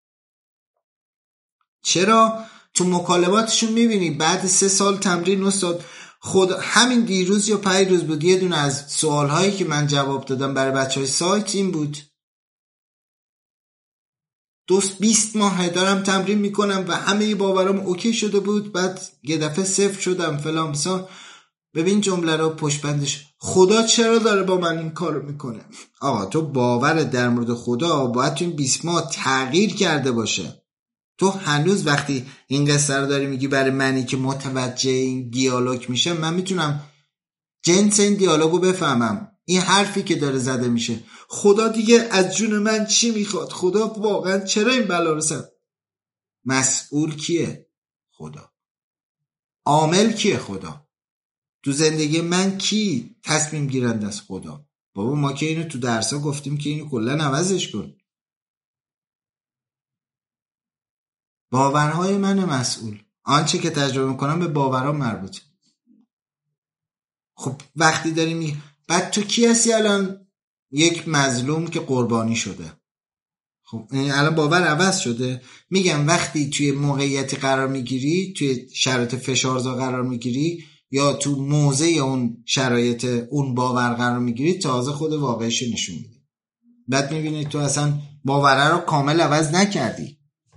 چرا؟ تو مکالماتشون میبینی بعد سه سال تمرین استاد خود همین دیروز یا پنج روز بود یه دونه از سوالهایی که من جواب دادم برای بچهای سایت این بود، دوست بیست ماه دارم تمرین میکنم و همه باورام اوکی شده بود، بعد یه دفعه صفر شدم فلان بسان. ببین جمله رو پشت بندش، خدا چرا داره با من این کارو میکنه؟ آقا تو باور در مورد خدا باید تو این بیست ماه تغییر کرده باشه. تو هنوز وقتی این قصه رو داری میگی برای منی که متوجه این دیالوگ میشه، من میتونم جنس این دیالوگو بفهمم، این حرفی که داره زده میشه، خدا دیگه از جون من چی میخواد؟ خدا واقعا چرا این بلا رو سر؟ مسئول کیه؟ خدا. عامل کیه؟ خدا. تو زندگی من کی تصمیم گیرنده است؟ خدا. بابا ما که اینو تو درسا گفتیم که اینو کلا عوضش کن. باورهای من مسئول، آنچه که تجربه میکنم به باورام مربوطه. خب وقتی داری می بعد تو کی هستی الان؟ یک مظلوم که قربانی شده. خب الان باور عوض شده. میگم وقتی توی موقعیتی قرار میگیری، توی شرایط فشارزا قرار میگیری یا تو موضع اون شرایط اون باور قرار میگیری، تازه خود واقعیشو نشون میده. بعد میبینی تو اصلا باوره رو کامل عوض نکردی.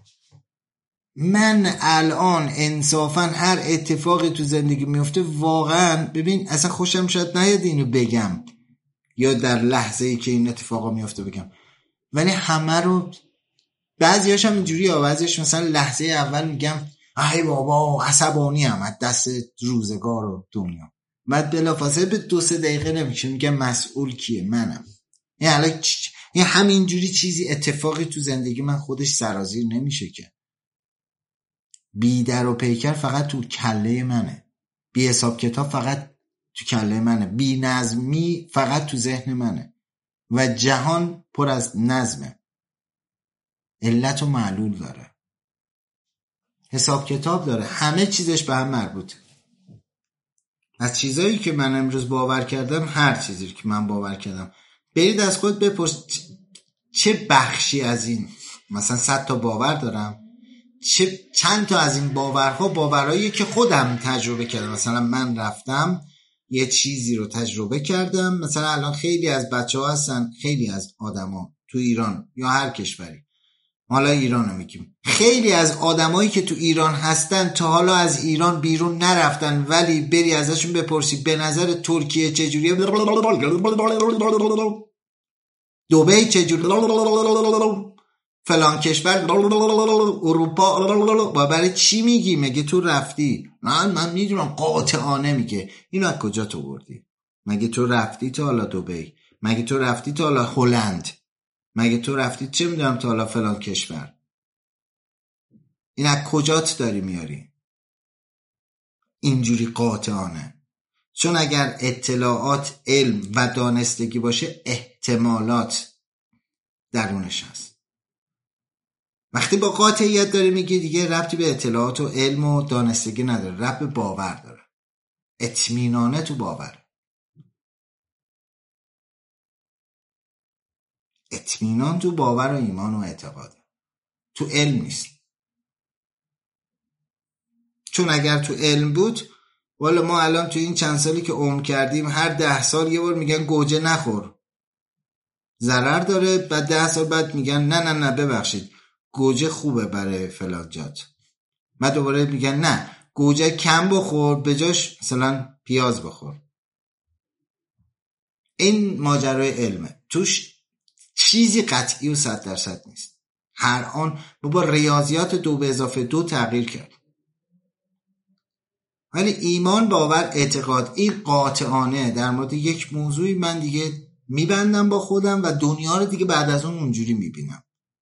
من الان انصافا هر اتفاقی تو زندگی میفته واقعا ببین اصلا خوشم شاید نیاد اینو بگم یا در لحظه ای که این اتفاقا میفته بگم، ولی همه رو بعضیاش هم اینجوری ها، بعضیاش مثلا لحظه اول میگم ای بابا عصبانی ام از دست روزگار و دنیا، بعد بلافاصله به دو سه دقیقه نمیشه میگم مسئول کیه؟ منم. یعنی الان این همینجوری چیزی اتفاقی تو زندگی من خودش سرازیر نمیشه که. بی در و پیکر فقط تو کله منه، بی حساب کتاب فقط تو کله منه، بی نظمی فقط تو ذهن منه و جهان پر از نظمه، علت و معلول داره، حساب کتاب داره، همه چیزش به هم مربوطه. از چیزایی که من امروز باور کردم، هر چیزی که من باور کردم، برید از خود بپرس چه بخشی از این، مثلا صد تا باور دارم، چه چند تا از این باورها باورایی که خودم تجربه کردم. مثلا من رفتم یه چیزی رو تجربه کردم، مثلا الان خیلی از بچه‌ها هستن، خیلی از آدما تو ایران یا هر کشوری، حالا ایران رو میگیم، خیلی از آدمایی که تو ایران هستن تا حالا از ایران بیرون نرفتن، ولی بری ازشون بپرسی به نظر ترکیه چجوریه، دبی چجوریه، فلان کشور، اروپا، و برای چی میگی؟ مگه تو رفتی؟ نه من میدونم، قاطعانه میگه. اینو از کجا تو بردی؟ مگه تو رفتی تا حالا دبی؟ مگه تو رفتی تا حالا هلند؟ مگه تو رفتی چه میدونم تا حالا فلان کشور؟ این از کجات داری میاری اینجوری قاطعانه؟ چون اگر اطلاعات، علم و دانستگی باشه، احتمالات درونش هست. وقتی با قاطعیت داری میگی، دیگه ربطی به اطلاعات و علم و دانستگی نداره، ربط به باور داره، اطمینانه تو باور، اطمینان تو باور و ایمان و اعتقاده، تو علم نیست. چون اگر تو علم بود، والا ما الان تو این چند سالی که عمر کردیم، هر ده سال یه بار میگن گوجه نخور، ضرر داره، بعد ده سال بعد میگن نه نه نه ببخشید گوجه خوبه برای فلان جات، بعد دوباره میگن نه گوجه کم بخور، به جاش مثلا پیاز بخور. این ماجرای علمه، توش چیزی قطعی و صد درصد نیست. هر آن با ریاضیات دو به اضافه دو تغییر کرد، ولی ایمان، باور، اعتقاد، این قاطعانه در مورد یک موضوعی من دیگه میبندم با خودم و دنیا رو دیگه بعد از اون اونجوری میبینم.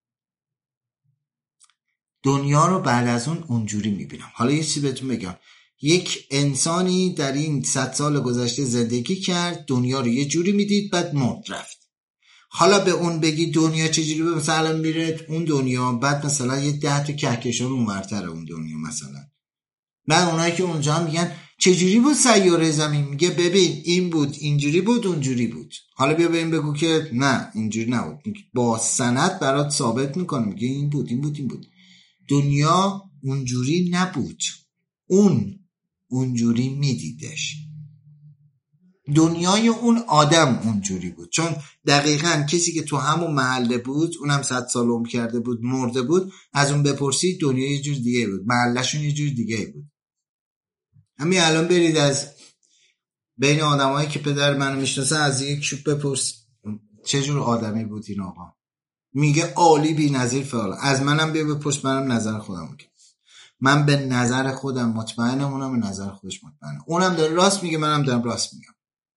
دنیا رو بعد از اون اونجوری میبینم. حالا یه چیزی بهتون بگم، یک انسانی در این صد سال گذشته زندگی کرد، دنیا رو یه جوری میدید، بعد مرد رفت. حالا به اون بگی دنیا چجوری، به مثلا میره اون دنیا، بعد مثلا یه ده تا کهکشان اونورتره اون دنیا مثلا، بعد اونایی که اونجا هم میگن چجوری بود سیاره زمین، میگه ببین این بود، اینجوری بود، اونجوری بود. حالا بیا ببین بگو که نه اینجوری نبود، با سند برات ثابت میکنه، میگه این بود این بود این بود. دنیا اونجوری نبود، اون اونجوری میدیدش. دنیای اون آدم اونجوری بود، چون دقیقاً کسی که تو همون محله بود، اونم صد سال عمر کرده بود، مرده بود، از اون بپرسی دنیا یه جور دیگه بود، محلهشون یه جور دیگه بود. همین الان برید از بین آدمایی که پدر منو میشناسن، از یک شوب بپرس چه جور آدمی بود این آقا، میگه عالی، بی‌نظیر، فعلا. از منم بیا بپرس، منم نظر خودم میگم، من به نظر خودم مطمئنم، اونم به نظر خودش مطمئنه، اونم داره راست میگه، منم دارم راست میگم.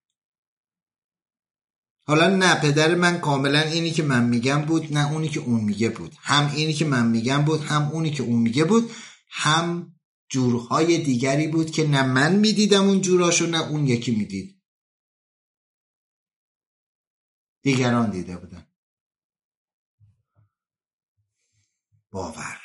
حالا نه پدر من کاملا اینی که من میگم بود، نه اونی که اون میگه بود، هم اینی که من میگم بود، هم اونی که اون میگه بود، هم جورهای دیگری بود که نه من میدیدم اون جوراشو، نه اون یکی میدید، دیگران دیده بودن. باور.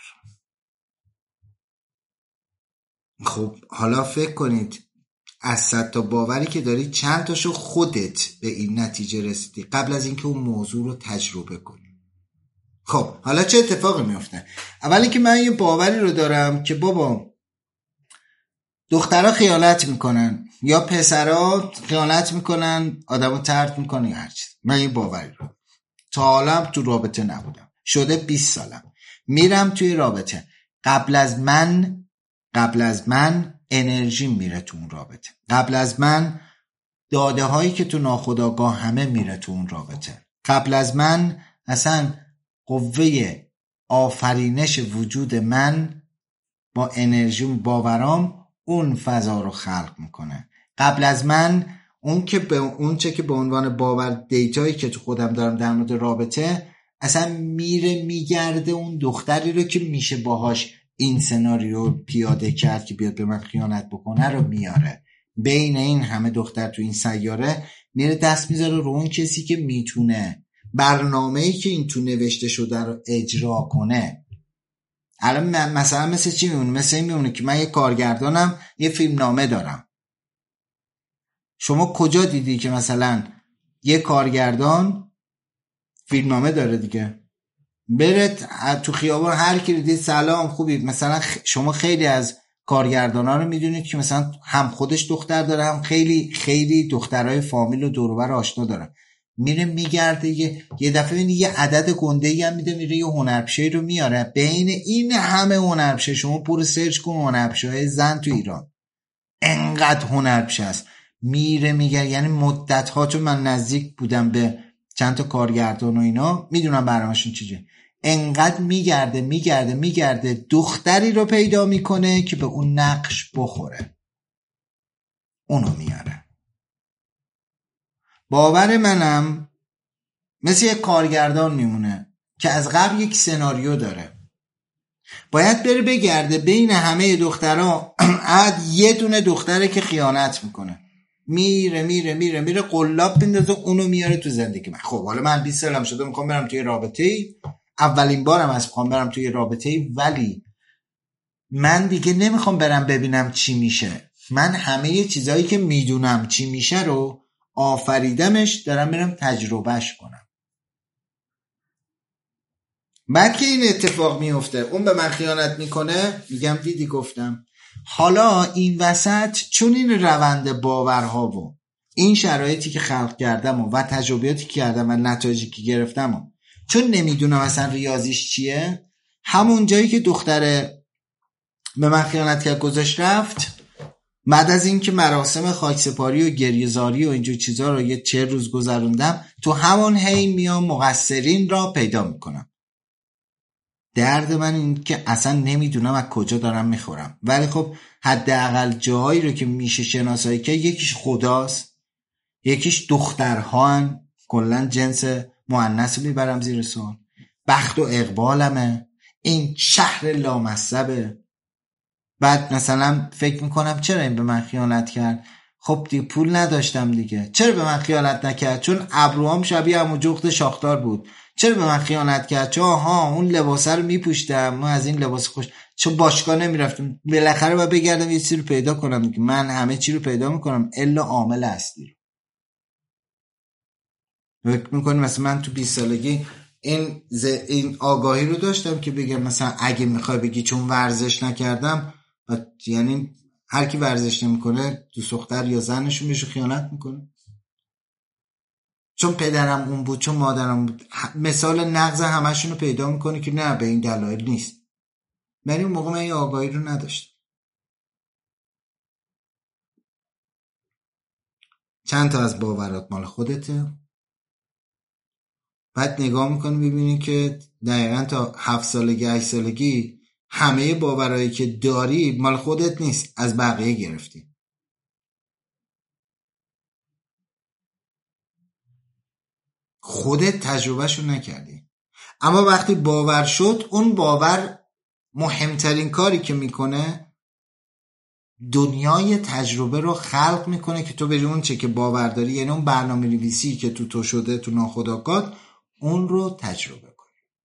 خب حالا فکر کنید از صد تا باوری که داری چند تاشو خودت به این نتیجه رسیدی قبل از اینکه اون موضوع رو تجربه کنی. خب حالا چه اتفاقی میفته؟ اولی که من یه باوری رو دارم که بابا دخترها خیانت میکنن یا پسرها خیانت میکنن، آدمو طرد میکنن یا هر چیز. من یه باوری رو تا حالا تو رابطه نبودم، شده بیست سالم میرم توی رابطه، قبل از من قبل از من انرژی میره تو اون رابطه، قبل از من داده هایی که تو ناخودآگاه همه میره تو اون رابطه، قبل از من اصلا قوه آفرینش وجود من با انرژی و باورام اون فضا رو خلق میکنه، قبل از من اون که به اون چه که به عنوان باور دیتایی که تو خودم دارم در مورد رابطه، اصلا میره میگرده اون دختری رو که میشه باهاش این سناریو پیاده کرد که بیاد به من خیانت بکنه رو میاره. بین این همه دختر تو این سیاره میره دست میذاره رو اون کسی که میتونه برنامه‌ای که این تو نوشته شده رو اجرا کنه. الان مثلا مثل چی میمونه؟ مثل این میمونه که من یه کارگردانم، یه فیلم نامه دارم. شما کجا دیدی که مثلا یه کارگردان فیلم نامه داره دیگه؟ برید تو خیابان هر کی رو دید سلام خوبی. مثلا شما خیلی از کارگردانا رو میدونید که مثلا هم خودش دختر داره، هم خیلی خیلی دخترای فامیل و دور و بر آشنا داره. میره میگرده یه, یه دفعه ببینید یه عدد گنده‌ای هم میده، میره یه هنرپیشه رو میاره. بین این همه هنرپیشه شما پر سرچ کن هنرپیشه‌های زن تو ایران، انقدر هنرپیشه است. میره میگه، یعنی مدت ها، چون من نزدیک بودم به چند تا کارگردان و اینا، میدونم برنامه‌شون چیه. انقدر میگرده میگرده میگرده دختری رو پیدا میکنه که به اون نقش بخوره، اونو میاره. باور منم مثل یک کارگردان میمونه که از قبل یک سناریو داره، باید بره بگرده بین همه دخترها عد یه دونه دختره که خیانت میکنه. میره میره میره میره قلاب بندازه اونو میاره تو زندگی من. خب حالا من بیست سالم شده، میخوام برم توی رابطه‌ای، اولین بارم از میخوام برم توی رابطه‌ای، ولی من دیگه نمیخوام برم ببینم چی میشه. من همه چیزایی که میدونم چی میشه رو آفریدمش، دارم برم تجربهش کنم. بعد که این اتفاق میفته، اون به من خیانت میکنه، میگم دیدی گفتم. حالا این وسط چون این روند باورها و این شرایطی که خلق کردم و, و تجربیاتی که کردم و نتایجی که گرفتم و چون نمیدونم اصلا ریاضیش چیه، همون جایی که دختر به من خیانت کرد گذاشت رفت، بعد از این که مراسم خاکسپاری و گریه‌زاری و اینجور چیزا رو یه چه روز گذروندم، تو همون حین میام مقصرین را پیدا میکنم. درد من این که اصلا نمیدونم از کجا دارم میخورم، ولی خب حداقل جایی رو که میشه شناسایی که یکیش خداست، یکیش دخترهان، کلا جنس مؤنث میبرم زیر سوال، بخت و اقبالمه، این شهر لامصبه. بعد مثلا فکر میکنم چرا این به من خیانت کرد؟ خب دیگه پول نداشتم دیگه. چرا به من خیانت نکرد؟ چون ابروام شبیه عمو جغد شاخدار بود. چرا به من خیانت کرد؟ چون ها اون لباسه رو میپوشتم، من از این لباس خوش، چون باشگاه نمیرفتم. بالاخره باید بگردم یه چیزی رو پیدا کنم دیگه. من همه چی رو پیدا میکنم الا عامل اصلی رو. فکر میکنی مثلا من تو بیست سالگی این ز... این آگاهی رو داشتم که بگم مثلا اگه میخوای بگی چون ورزش نکردم، یعنی هر کی ورزش نمیکنه دو دختر یا زنشون بهش خیانت میکنه؟ چون پدرم اون بود، چون مادرم بود، مثال نقض همشون رو پیدا میکنه که نه به این دلایل نیست. من اون موقع من این آگاهی رو نداشتم. چند تا از باورات مال خودته، بعد نگاه میکنی ببینی که دقیقا تا هفت سالگی هشت سالگی همه باورایی که داری مال خودت نیست، از بقیه گرفتی. خودت تجربهشو نکردی. اما وقتی باور شد، اون باور مهمترین کاری که میکنه دنیای تجربه رو خلق میکنه که تو بری اون چه که باور داری، یعنی اون برنامه نویسی که تو تو شده تو ناخودآگاه، اون رو تجربه کنی.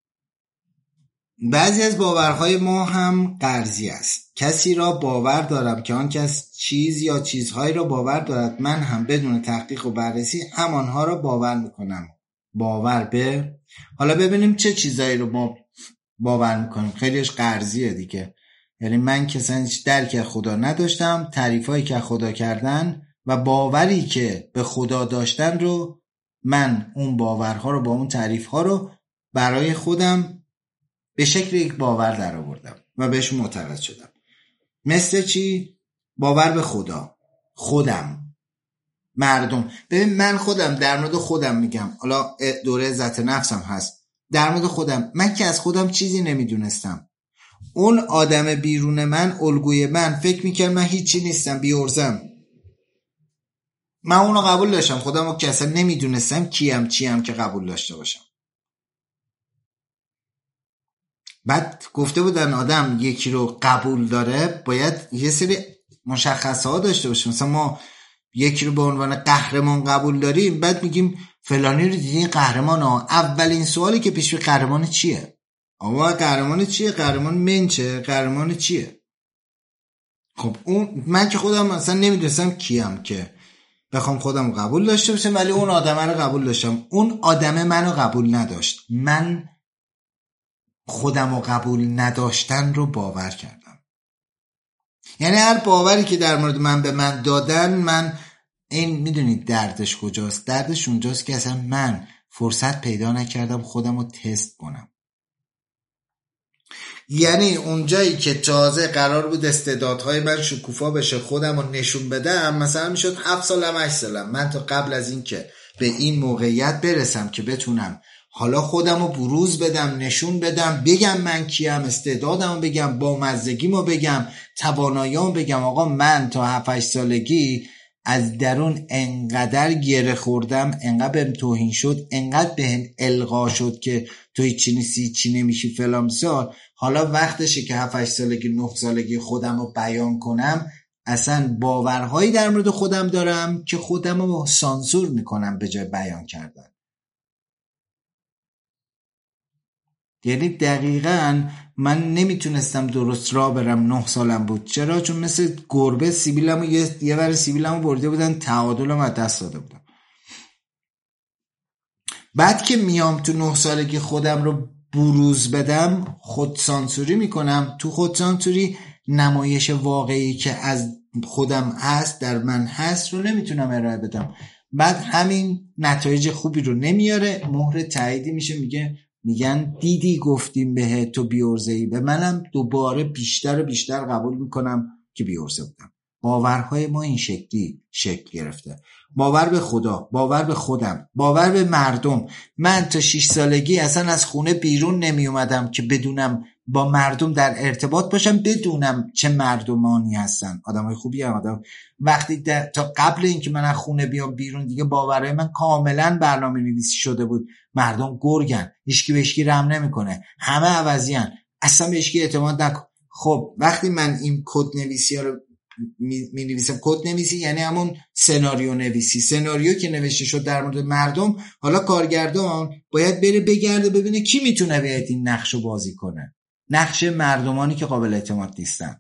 بعضی از باورهای ما هم قرضی است. کسی را باور دارم که آن کس چیز یا چیزهایی را باور دارد، من هم بدون تحقیق و بررسی همانها را باور میکنم. باور به، حالا ببینیم چه چیزایی رو ما باور میکنیم. خیلیش قرضیه دیگه، یعنی من که هیچ درک از خدا نداشتم، تعریفایی که خدا کردن و باوری که به خدا داشتن رو من اون باورها رو با اون تعریفها رو برای خودم به شکل یک باور در آوردم و بهش معتقد شدم. مثل چی؟ باور به خدا، خودم، مردم. ببین من خودم در مورد خودم میگم، حالا دوره عزت نفسم هست، در مورد خودم من که از خودم چیزی نمیدونستم. اون آدم بیرون من، الگوی من، فکر میکرد من هیچی نیستم، بیورزم. من اونو قبول داشتم، خودم رو که اصلا نمیدونستم کیم چیم که قبول داشته باشم. بعد گفته بودن آدم یکی رو قبول داره باید یه سری مشخصه ها داشته باشه. مثلا ما یکی رو به عنوان قهرمان قبول داریم، بعد میگیم فلانی رو دیدین قهرمان ها. اولین سوالی که پیش میاد قهرمان چیه؟ آقا قهرمان چیه؟ قهرمان منچه؟ قهرمان چیه؟ خب اون من که خودم اصلا نمیدونستم کیم که بخوام خودم قبول داشته باشم، ولی اون آدمه رو قبول داشتم. اون آدمه منو قبول نداشت، من خودم رو قبول نداشتن رو باور کردم. یعنی هر باوری که در مورد من به من دادن، من این میدونید دردش کجاست؟ دردش اونجاست که اصلا من فرصت پیدا نکردم خودم رو تست کنم. یعنی اونجایی که تازه قرار بود استعدادهای من شکوفا بشه، خودم رو نشون بدم، مثلا میشد هفت سالم هشت سالم، من تا قبل از این که به این موقعیت برسم که بتونم حالا خودم رو بروز بدم، نشون بدم، بگم من کیم، استعدادم رو بگم، با مزدگیم رو بگم، تواناییام بگم، آقا من تا هفت هشت سالگی از درون انقدر گره خوردم، انقدر بهم توهین شد، انقدر بهم القا شد که توی چی نیستی، چی نمیشی فلان سال. حالا وقتشه که هفت هشت سالگی نه سالگی خودم رو بیان کنم. اصلا باورهایی در مورد خودم دارم که خودم رو سانسور میکنم به جای بیان کردن. یعنی دقیقاً من نمیتونستم درست راه برم، نه سالم بود. چرا؟ چون مثل گربه سیبیلمو یه یه ور سیبیلمو برده بودن، تعادلم از دست داده بودم. بعد که میام تو نه سالگی خودم رو بروز بدم، خود سانسوری میکنم. تو خود سانسوری نمایش واقعی که از خودم هست، در من هست، رو نمیتونم ارائه بدم. بعد همین نتایج خوبی رو نمیاره، مهر تاییدی میشه، میگه میگن دیدی گفتیم به تو بیورزه‌ای. به منم دوباره بیشتر و بیشتر قبول میکنم که بیورزه بودم. باورهای ما این شکلی شکل گرفته. باور به خدا، باور به خودم، باور به مردم. من تا شش سالگی اصلا از خونه بیرون نمی اومدم که بدونم با مردم در ارتباط باشم، بدونم چه مردمانی هستن، آدمای خوبی هم آدم. وقتی تا قبل اینکه من از خونه بیام بیرون دیگه باورهای من کاملا برنامه نویسی شده بود. مردم گرگن، هیچکی به هیچکی رحم نمیکنه، همه عوضیان، اصلا به هیچکی اعتماد نکن. خب وقتی من این کد نویسی ها رو می, می نویسم، کد نویسی یعنی همون سناریو نویسی، سناریو که نوشته شد در مورد مردم، حالا کارگردان باید بره بگرده ببینه کی میتونه بیاد این نقش رو بازی کنه، نقش مردمانی که قابل اعتماد نیستن.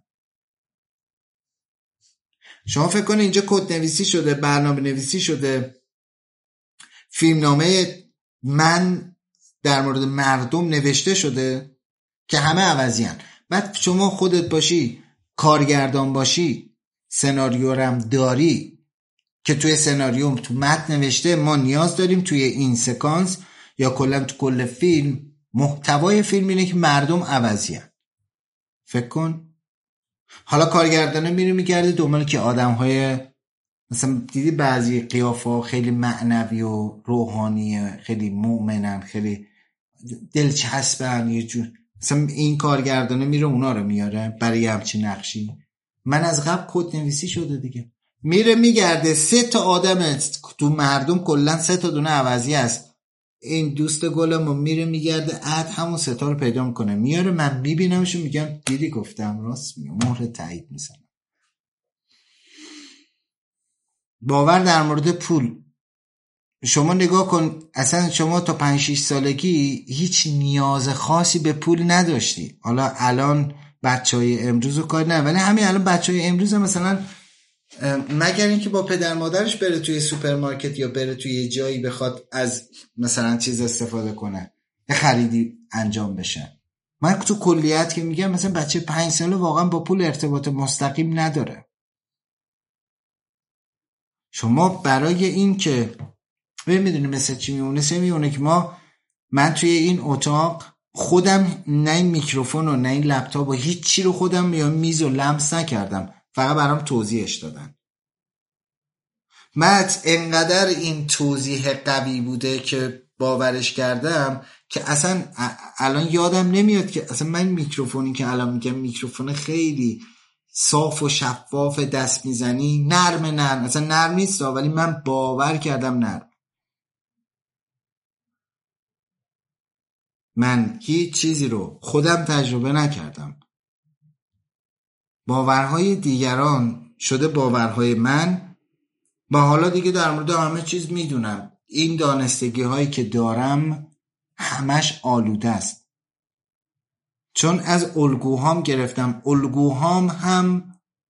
شما فکر کنید اینجا کد نویسی شده، برنامه نویسی شده، فیلمنامه من در مورد مردم نوشته شده که همه عوضیان. بعد شما خودت باشی کارگردان باشی، سناریو رم داری که توی سناریوم تو متن نوشته ما نیاز داریم توی این سکانس یا کلا تو کل فیلم، محتوای فیلم اینه که مردم عوضیان. فکر کن حالا کارگردانه میره میگرده دنبال که آدم‌های مثلا دیدی بعضی قیافه‌ها خیلی معنوی و روحانی، خیلی مؤمنن، خیلی دلچسبن، یه جور مثلا این کارگردانه میره اونا رو میاره برای همچین نقشی. من از قبل کد نویسی شده دیگه، میره میگرده سه تا آدم تو مردم کلا سه تا دونه عوضی هست، این دوست گلمو میره میگرده عد همون سه تا رو پیدا میکنه میاره، من میبینمشون میگم دیدی گفتم راست میگم، مهر تایید میزنم. باور در مورد پول، شما نگاه کن، اصلا شما تا پنج شش سالگی هیچ نیاز خاصی به پول نداشتی. حالا الان بچهای امروز رو کار نه، ولی همین الان بچهای امروز مثلا مگر اینکه با پدر مادرش بره توی سوپرمارکت یا بره توی یه جایی بخواد از مثلا چیز استفاده کنه، خریدی انجام بشه. من تو کلیت که میگم مثلا بچه پنج ساله واقعا با پول ارتباط مستقیم نداره. شما برای این که میدونی مثل چی میمونه، سه میمونه که ما من توی این اتاق خودم نه این میکروفون و نه این لپتاپ و هیچ چی رو خودم یا میز و لمس نکردم، فقط برام توضیحش دادن. من انقدر این توضیح قوی بوده که باورش کردم که اصلا الان یادم نمیاد که اصلا من میکروفونی که الان میگم میکروفون خیلی صاف و شفاف دست میزنی، نرم نرم اصلا نرم نیست ولی من باور کردم نرم. من هیچ چیزی رو خودم تجربه نکردم، باورهای دیگران شده باورهای من و حالا دیگه در مورد همه چیز میدونم. این دانستگی هایی که دارم همش آلوده است، چون از الگوهام گرفتم. الگوهام هم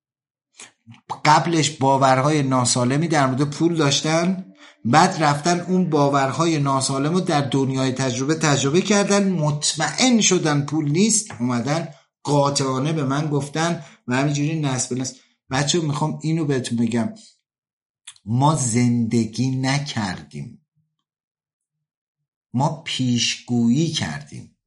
قبلش باورهای ناسالمی در مورد پول داشتن، بعد رفتن اون باورهای ناسالم رو در دنیای تجربه تجربه کردن، مطمئن شدن پول نیست، اومدن قاطعانه به من گفتن و همینجوری نسل به نسل. بچه میخوام اینو بهتون بگم، ما زندگی نکردیم، ما پیشگویی کردیم.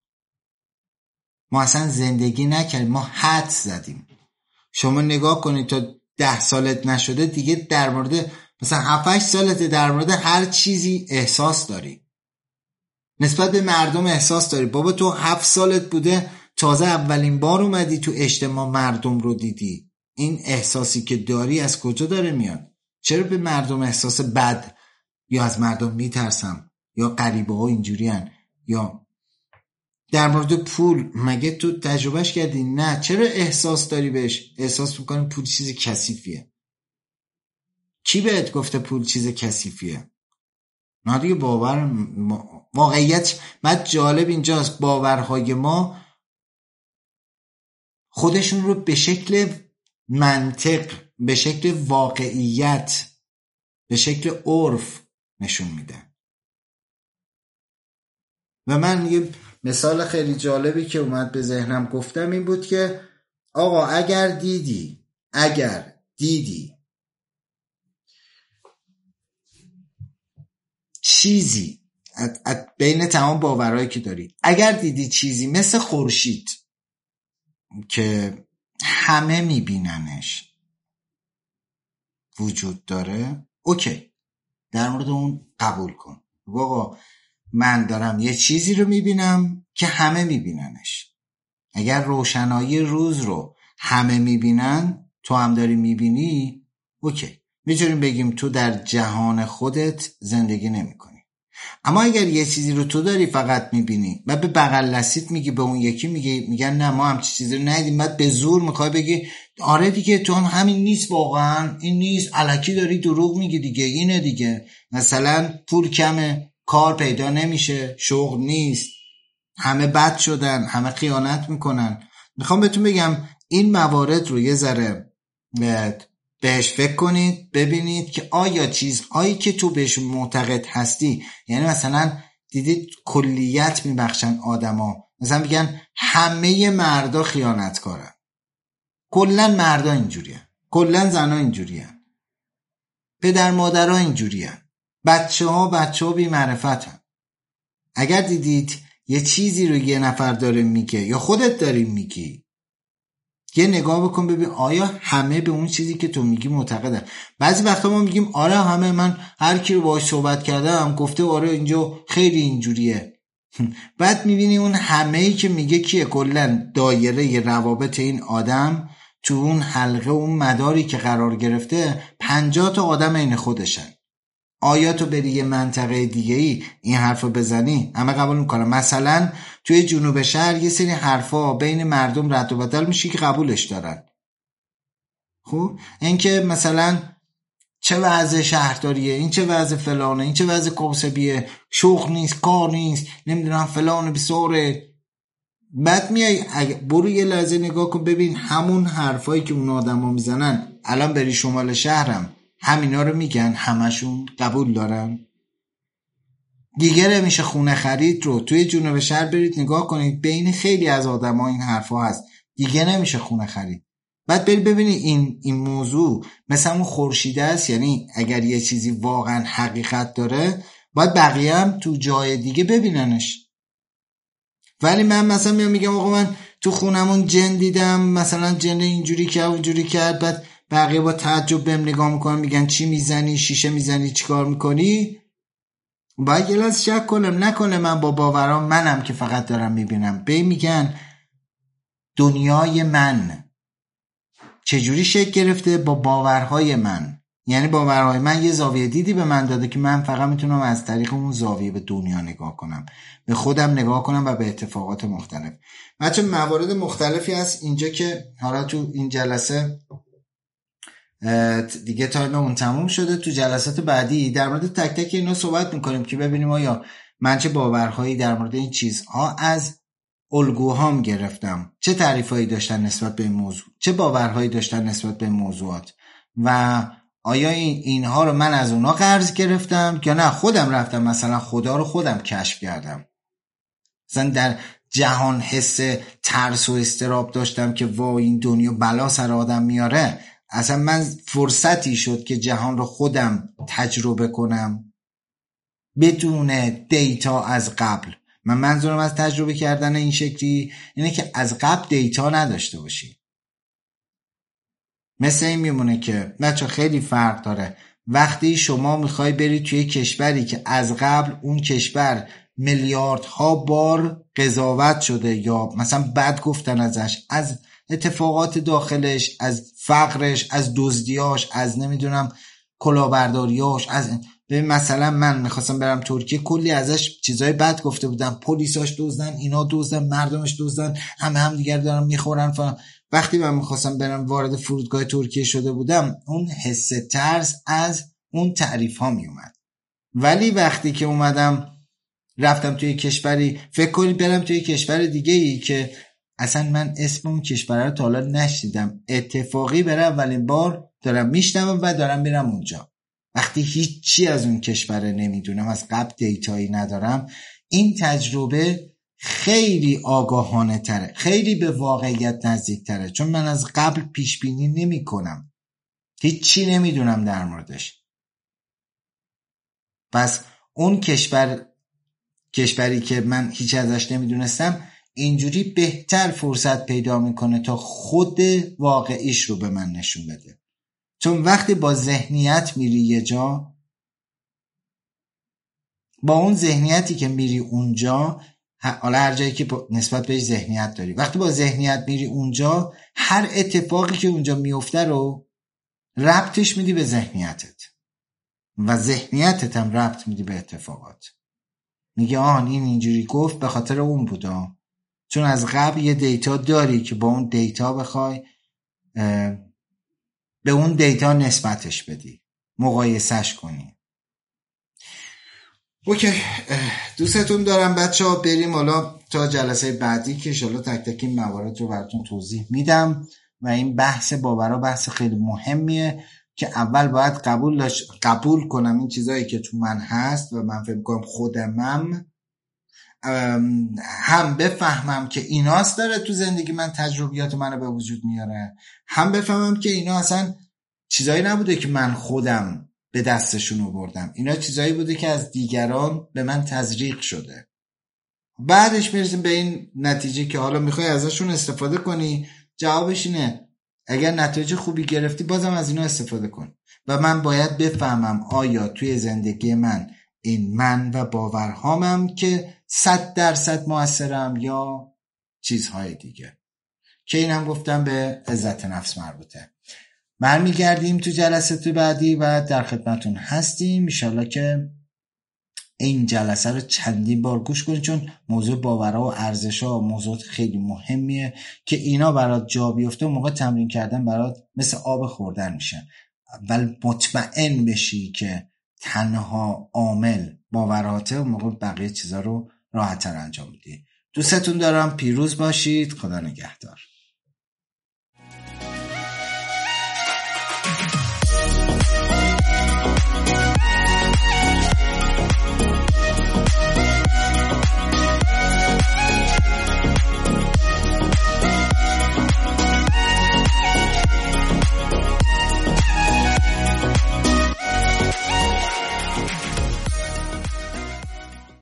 ما اصلا زندگی نکردیم، ما حد زدیم. شما نگاه کنید تا ده سالت نشده دیگه در مورد مثلا هفت هشت سالت در مورد هر چیزی احساس داری، نسبت به مردم احساس داری. بابا تو هفت سالت بوده تازه اولین بار اومدی تو اجتماع مردم رو دیدی، این احساسی که داری از کجا داره میاد؟ چرا به مردم احساس بد یا از مردم میترسم یا غریبه ها اینجوری هن؟ یا در مورد پول مگه تو تجربهش کردی؟ نه. چرا احساس داری بهش؟ احساس میکنی پول چیز کثیفیه. کی بهت گفته پول چیز کثیفیه؟ نه دیگه باور ما... واقعیت بعد جالب اینجاست، باورهای ما خودشون رو به شکل منطق، به شکل واقعیت، به شکل عرف نشون میدن. و من یه مثال خیلی جالبی که اومد به ذهنم گفتم این بود که آقا اگر دیدی اگر دیدی چیزی ات ات بین تمام باورهایی که داری، اگر دیدی چیزی مثل خورشید که همه میبیننش وجود داره، اوکی، در مورد اون قبول کن. آقا من دارم یه چیزی رو میبینم که همه میبیننش. اگر روشنایی روز رو همه میبینن، تو هم داری میبینی، اوکی، میتونیم بگیم تو در جهان خودت زندگی نمی کنی. اما اگر یه چیزی رو تو داری فقط میبینی و به بغل دستیت میگی به اون یکی میگی میگن نه ما هم چیزی رو ندیدیم، بعد به زور میخوای بگی آره دیگه تو همین نیست، واقعا این نیست، الکی داری دروغ میگی دیگه، اینه دیگه، مثلا پول کمه، کار پیدا نمیشه، شغل نیست، همه بد شدن، همه خیانت میکنن. میخوام بهتون بگم این موارد رو یه ذره بهش فکر کنید، ببینید که آیا چیزهایی که تو بهش معتقد هستی، یعنی مثلا دیدید کلیت میبخشن آدما، مثلا میگن همه مردا خیانتکارن، کلن مردا اینجورین، کلن زنا اینجورین، پدر مادرها اینجورین، بچه ها بچه ها بی معرفتن. اگر دیدید یه چیزی رو یه نفر داره میگه یا خودت داری میگی، یه نگاه بکن ببین آیا همه به اون چیزی که تو میگی معتقدن. بعضی وقتا ما میگیم آره همه، من هر کی رو باهاش صحبت کردم گفته آره اینجا خیلی اینجوریه. بعد میبینی اون همه‌ای که میگه کیه؟ کلا دایره روابط این آدم تو اون حلقه، اون مداری که قرار گرفته، پنجاه تا آدم این خودشن. آیا تو بری یه منطقه دیگه ای این حرفو بزنی همه قبول میکنن؟ مثلا توی جنوب شهر یه سری حرفا بین مردم رد و بدل میشه که قبولش دارن. خب این که مثلا چه وضع شهرداریه، این چه وضع فلانه، این چه وضع کوسبیه، شغل نیست، کار نیست، نمیدونم فلانه بسوره. بعد میای برو یه لحظه نگاه کن ببین همون حرفایی که اون آدما میزنن، الان بری شمال شهرم همینا رو میگن، همشون قبول دارن. دیگه نمیشه خونه خرید رو توی جنوب شهر برید نگاه کنید، بین خیلی از آدما این حرفا هست، دیگه نمیشه خونه خرید. بعد برید ببینید این این موضوع مثلا اون خورشیده است، یعنی اگر یه چیزی واقعا حقیقت داره باید بقیه هم تو جای دیگه ببیننش. ولی من مثلا میام میگم آقا من تو خونمون جن دیدم، مثلا جن اینجوری کرد اونجوری کرد، بعد بقیه با تعجب بهم نگاه میکنن میگن چی میزنی، شیشه میزنی، چی کار میکنی؟ باید یه لحظه شک کنم نکنه من با باورام منم که فقط دارم میبینم. به میگن دنیای من، چجوری شکل گرفته؟ با باورهای من. یعنی باورهای من یه زاویه دیدی به من داده که من فقط میتونم از طریق اون زاویه به دنیا نگاه کنم، به خودم نگاه کنم و به اتفاقات مختلف. بچه موارد مختلفی هست اینجا که حالا تو این جلسه دیگه تایم اون تموم شده. تو جلسات بعدی در مورد تک تک اینا صحبت میکنیم که ببینیم آیا من چه باورهایی در مورد این چیزها از الگوهام گرفتم، چه تعریفایی داشتن نسبت به این موضوع، چه باورهایی داشتن نسبت به این موضوعات و آیا این اینها رو من از اونا قرض گرفتم یا نه خودم رفتم مثلا خدا رو خودم کشف کردم. مثلا در جهان حس ترس و اضطراب داشتم که وا این دنیا بلا سر آدم میاره. اصلا من فرصتی شد که جهان رو خودم تجربه کنم بدون دیتا از قبل. من منظورم از تجربه کردن این شکلی اینه که از قبل دیتا نداشته باشی. مثل این میمونه که بچه خیلی فرق داره وقتی شما میخوای بری توی کشوری که از قبل اون کشور میلیاردها بار قضاوت شده یا مثلا بد گفتن ازش، از اتفاقات داخلش، از فقرش، از دزدیاش، از نمیدونم کلاهبرداریاش، از ببین مثلا من میخواستم برم ترکیه کلی ازش چیزای بد گفته بودن، پلیساش دزدن، اینا دزدن، مردمش دزدن، همه هم دیگر دارن میخورن فلان. وقتی من میخواستم برم وارد فرودگاه ترکیه شده بودم اون حس ترس از اون تعریف ها میومد. ولی وقتی که اومدم رفتم توی کشوری، فکر کنید برم توی کشور دیگه ای که اصلا من اسم اون کشور رو تا حالا نشنیدم، اتفاقی برای اولین بار دارم میشنوم و دارم میرم اونجا. وقتی هیچی از اون کشور نمیدونم، از قبل دیتایی ندارم، این تجربه خیلی آگاهانه تره، خیلی به واقعیت نزدیک تره، چون من از قبل پیش بینی نمی کنم، هیچی نمیدونم در موردش. پس اون کشور کشوری که من هیچ ازش نمیدونستم اینجوری بهتر فرصت پیدا میکنه تا خود واقعیش رو به من نشون بده. چون وقتی با ذهنیت میری یه جا، با اون ذهنیتی که میری اونجا، حالا هر جایی که نسبت بهش ذهنیت داری، وقتی با ذهنیت میری اونجا هر اتفاقی که اونجا میفته رو ربطش میدی به ذهنیتت و ذهنیتت هم ربط میدی به اتفاقات. میگه آن این اینجوری گفت به خاطر اون بودا، چون از قبل یه دیتا داری که با اون دیتا بخوای به اون دیتا نسبتش بدی، مقایسش کنی. اوکی، دوستتون دارم بچه ها. بریم حالا تا جلسه بعدی که انشالله تک تک این موارد رو براتون توضیح میدم و این بحث باورا بحث خیلی مهمیه که اول باید قبول قبول کنم این چیزایی که تو من هست و من فکر کنم خودمم هم بفهمم که ایناست داره تو زندگی من تجربیات منو به وجود میاره، هم بفهمم که اینا اصلا چیزایی نبوده که من خودم به دستشون آوردم، اینا چیزایی بوده که از دیگران به من تزریق شده. بعدش میرسیم به این نتیجه که حالا میخوای ازشون استفاده کنی، جوابش اینه اگر نتیجه خوبی گرفتی بازم از اینا استفاده کن. و من باید بفهمم آیا توی زندگی من این من و باورهامم که صد درصد موثرم یا چیزهای دیگه، که اینم گفتم به عزت نفس مربوطه. برمیگردیم تو جلسه بعدی و در خدمتون هستیم. انشالله که این جلسه رو چندین بار گوش کنید، چون موضوع باورها و ارزش‌ها موضوع خیلی مهمیه که اینا برات جا بیفته، موقع تمرین کردن برات مثل آب خوردن میشن. اول مطمئن بشی که تنها عامل باوراته و موقع بقیه چیزا رو راحت‌تر انجام میدی. دوستتون دارم، پیروز باشید، خدا نگهدار.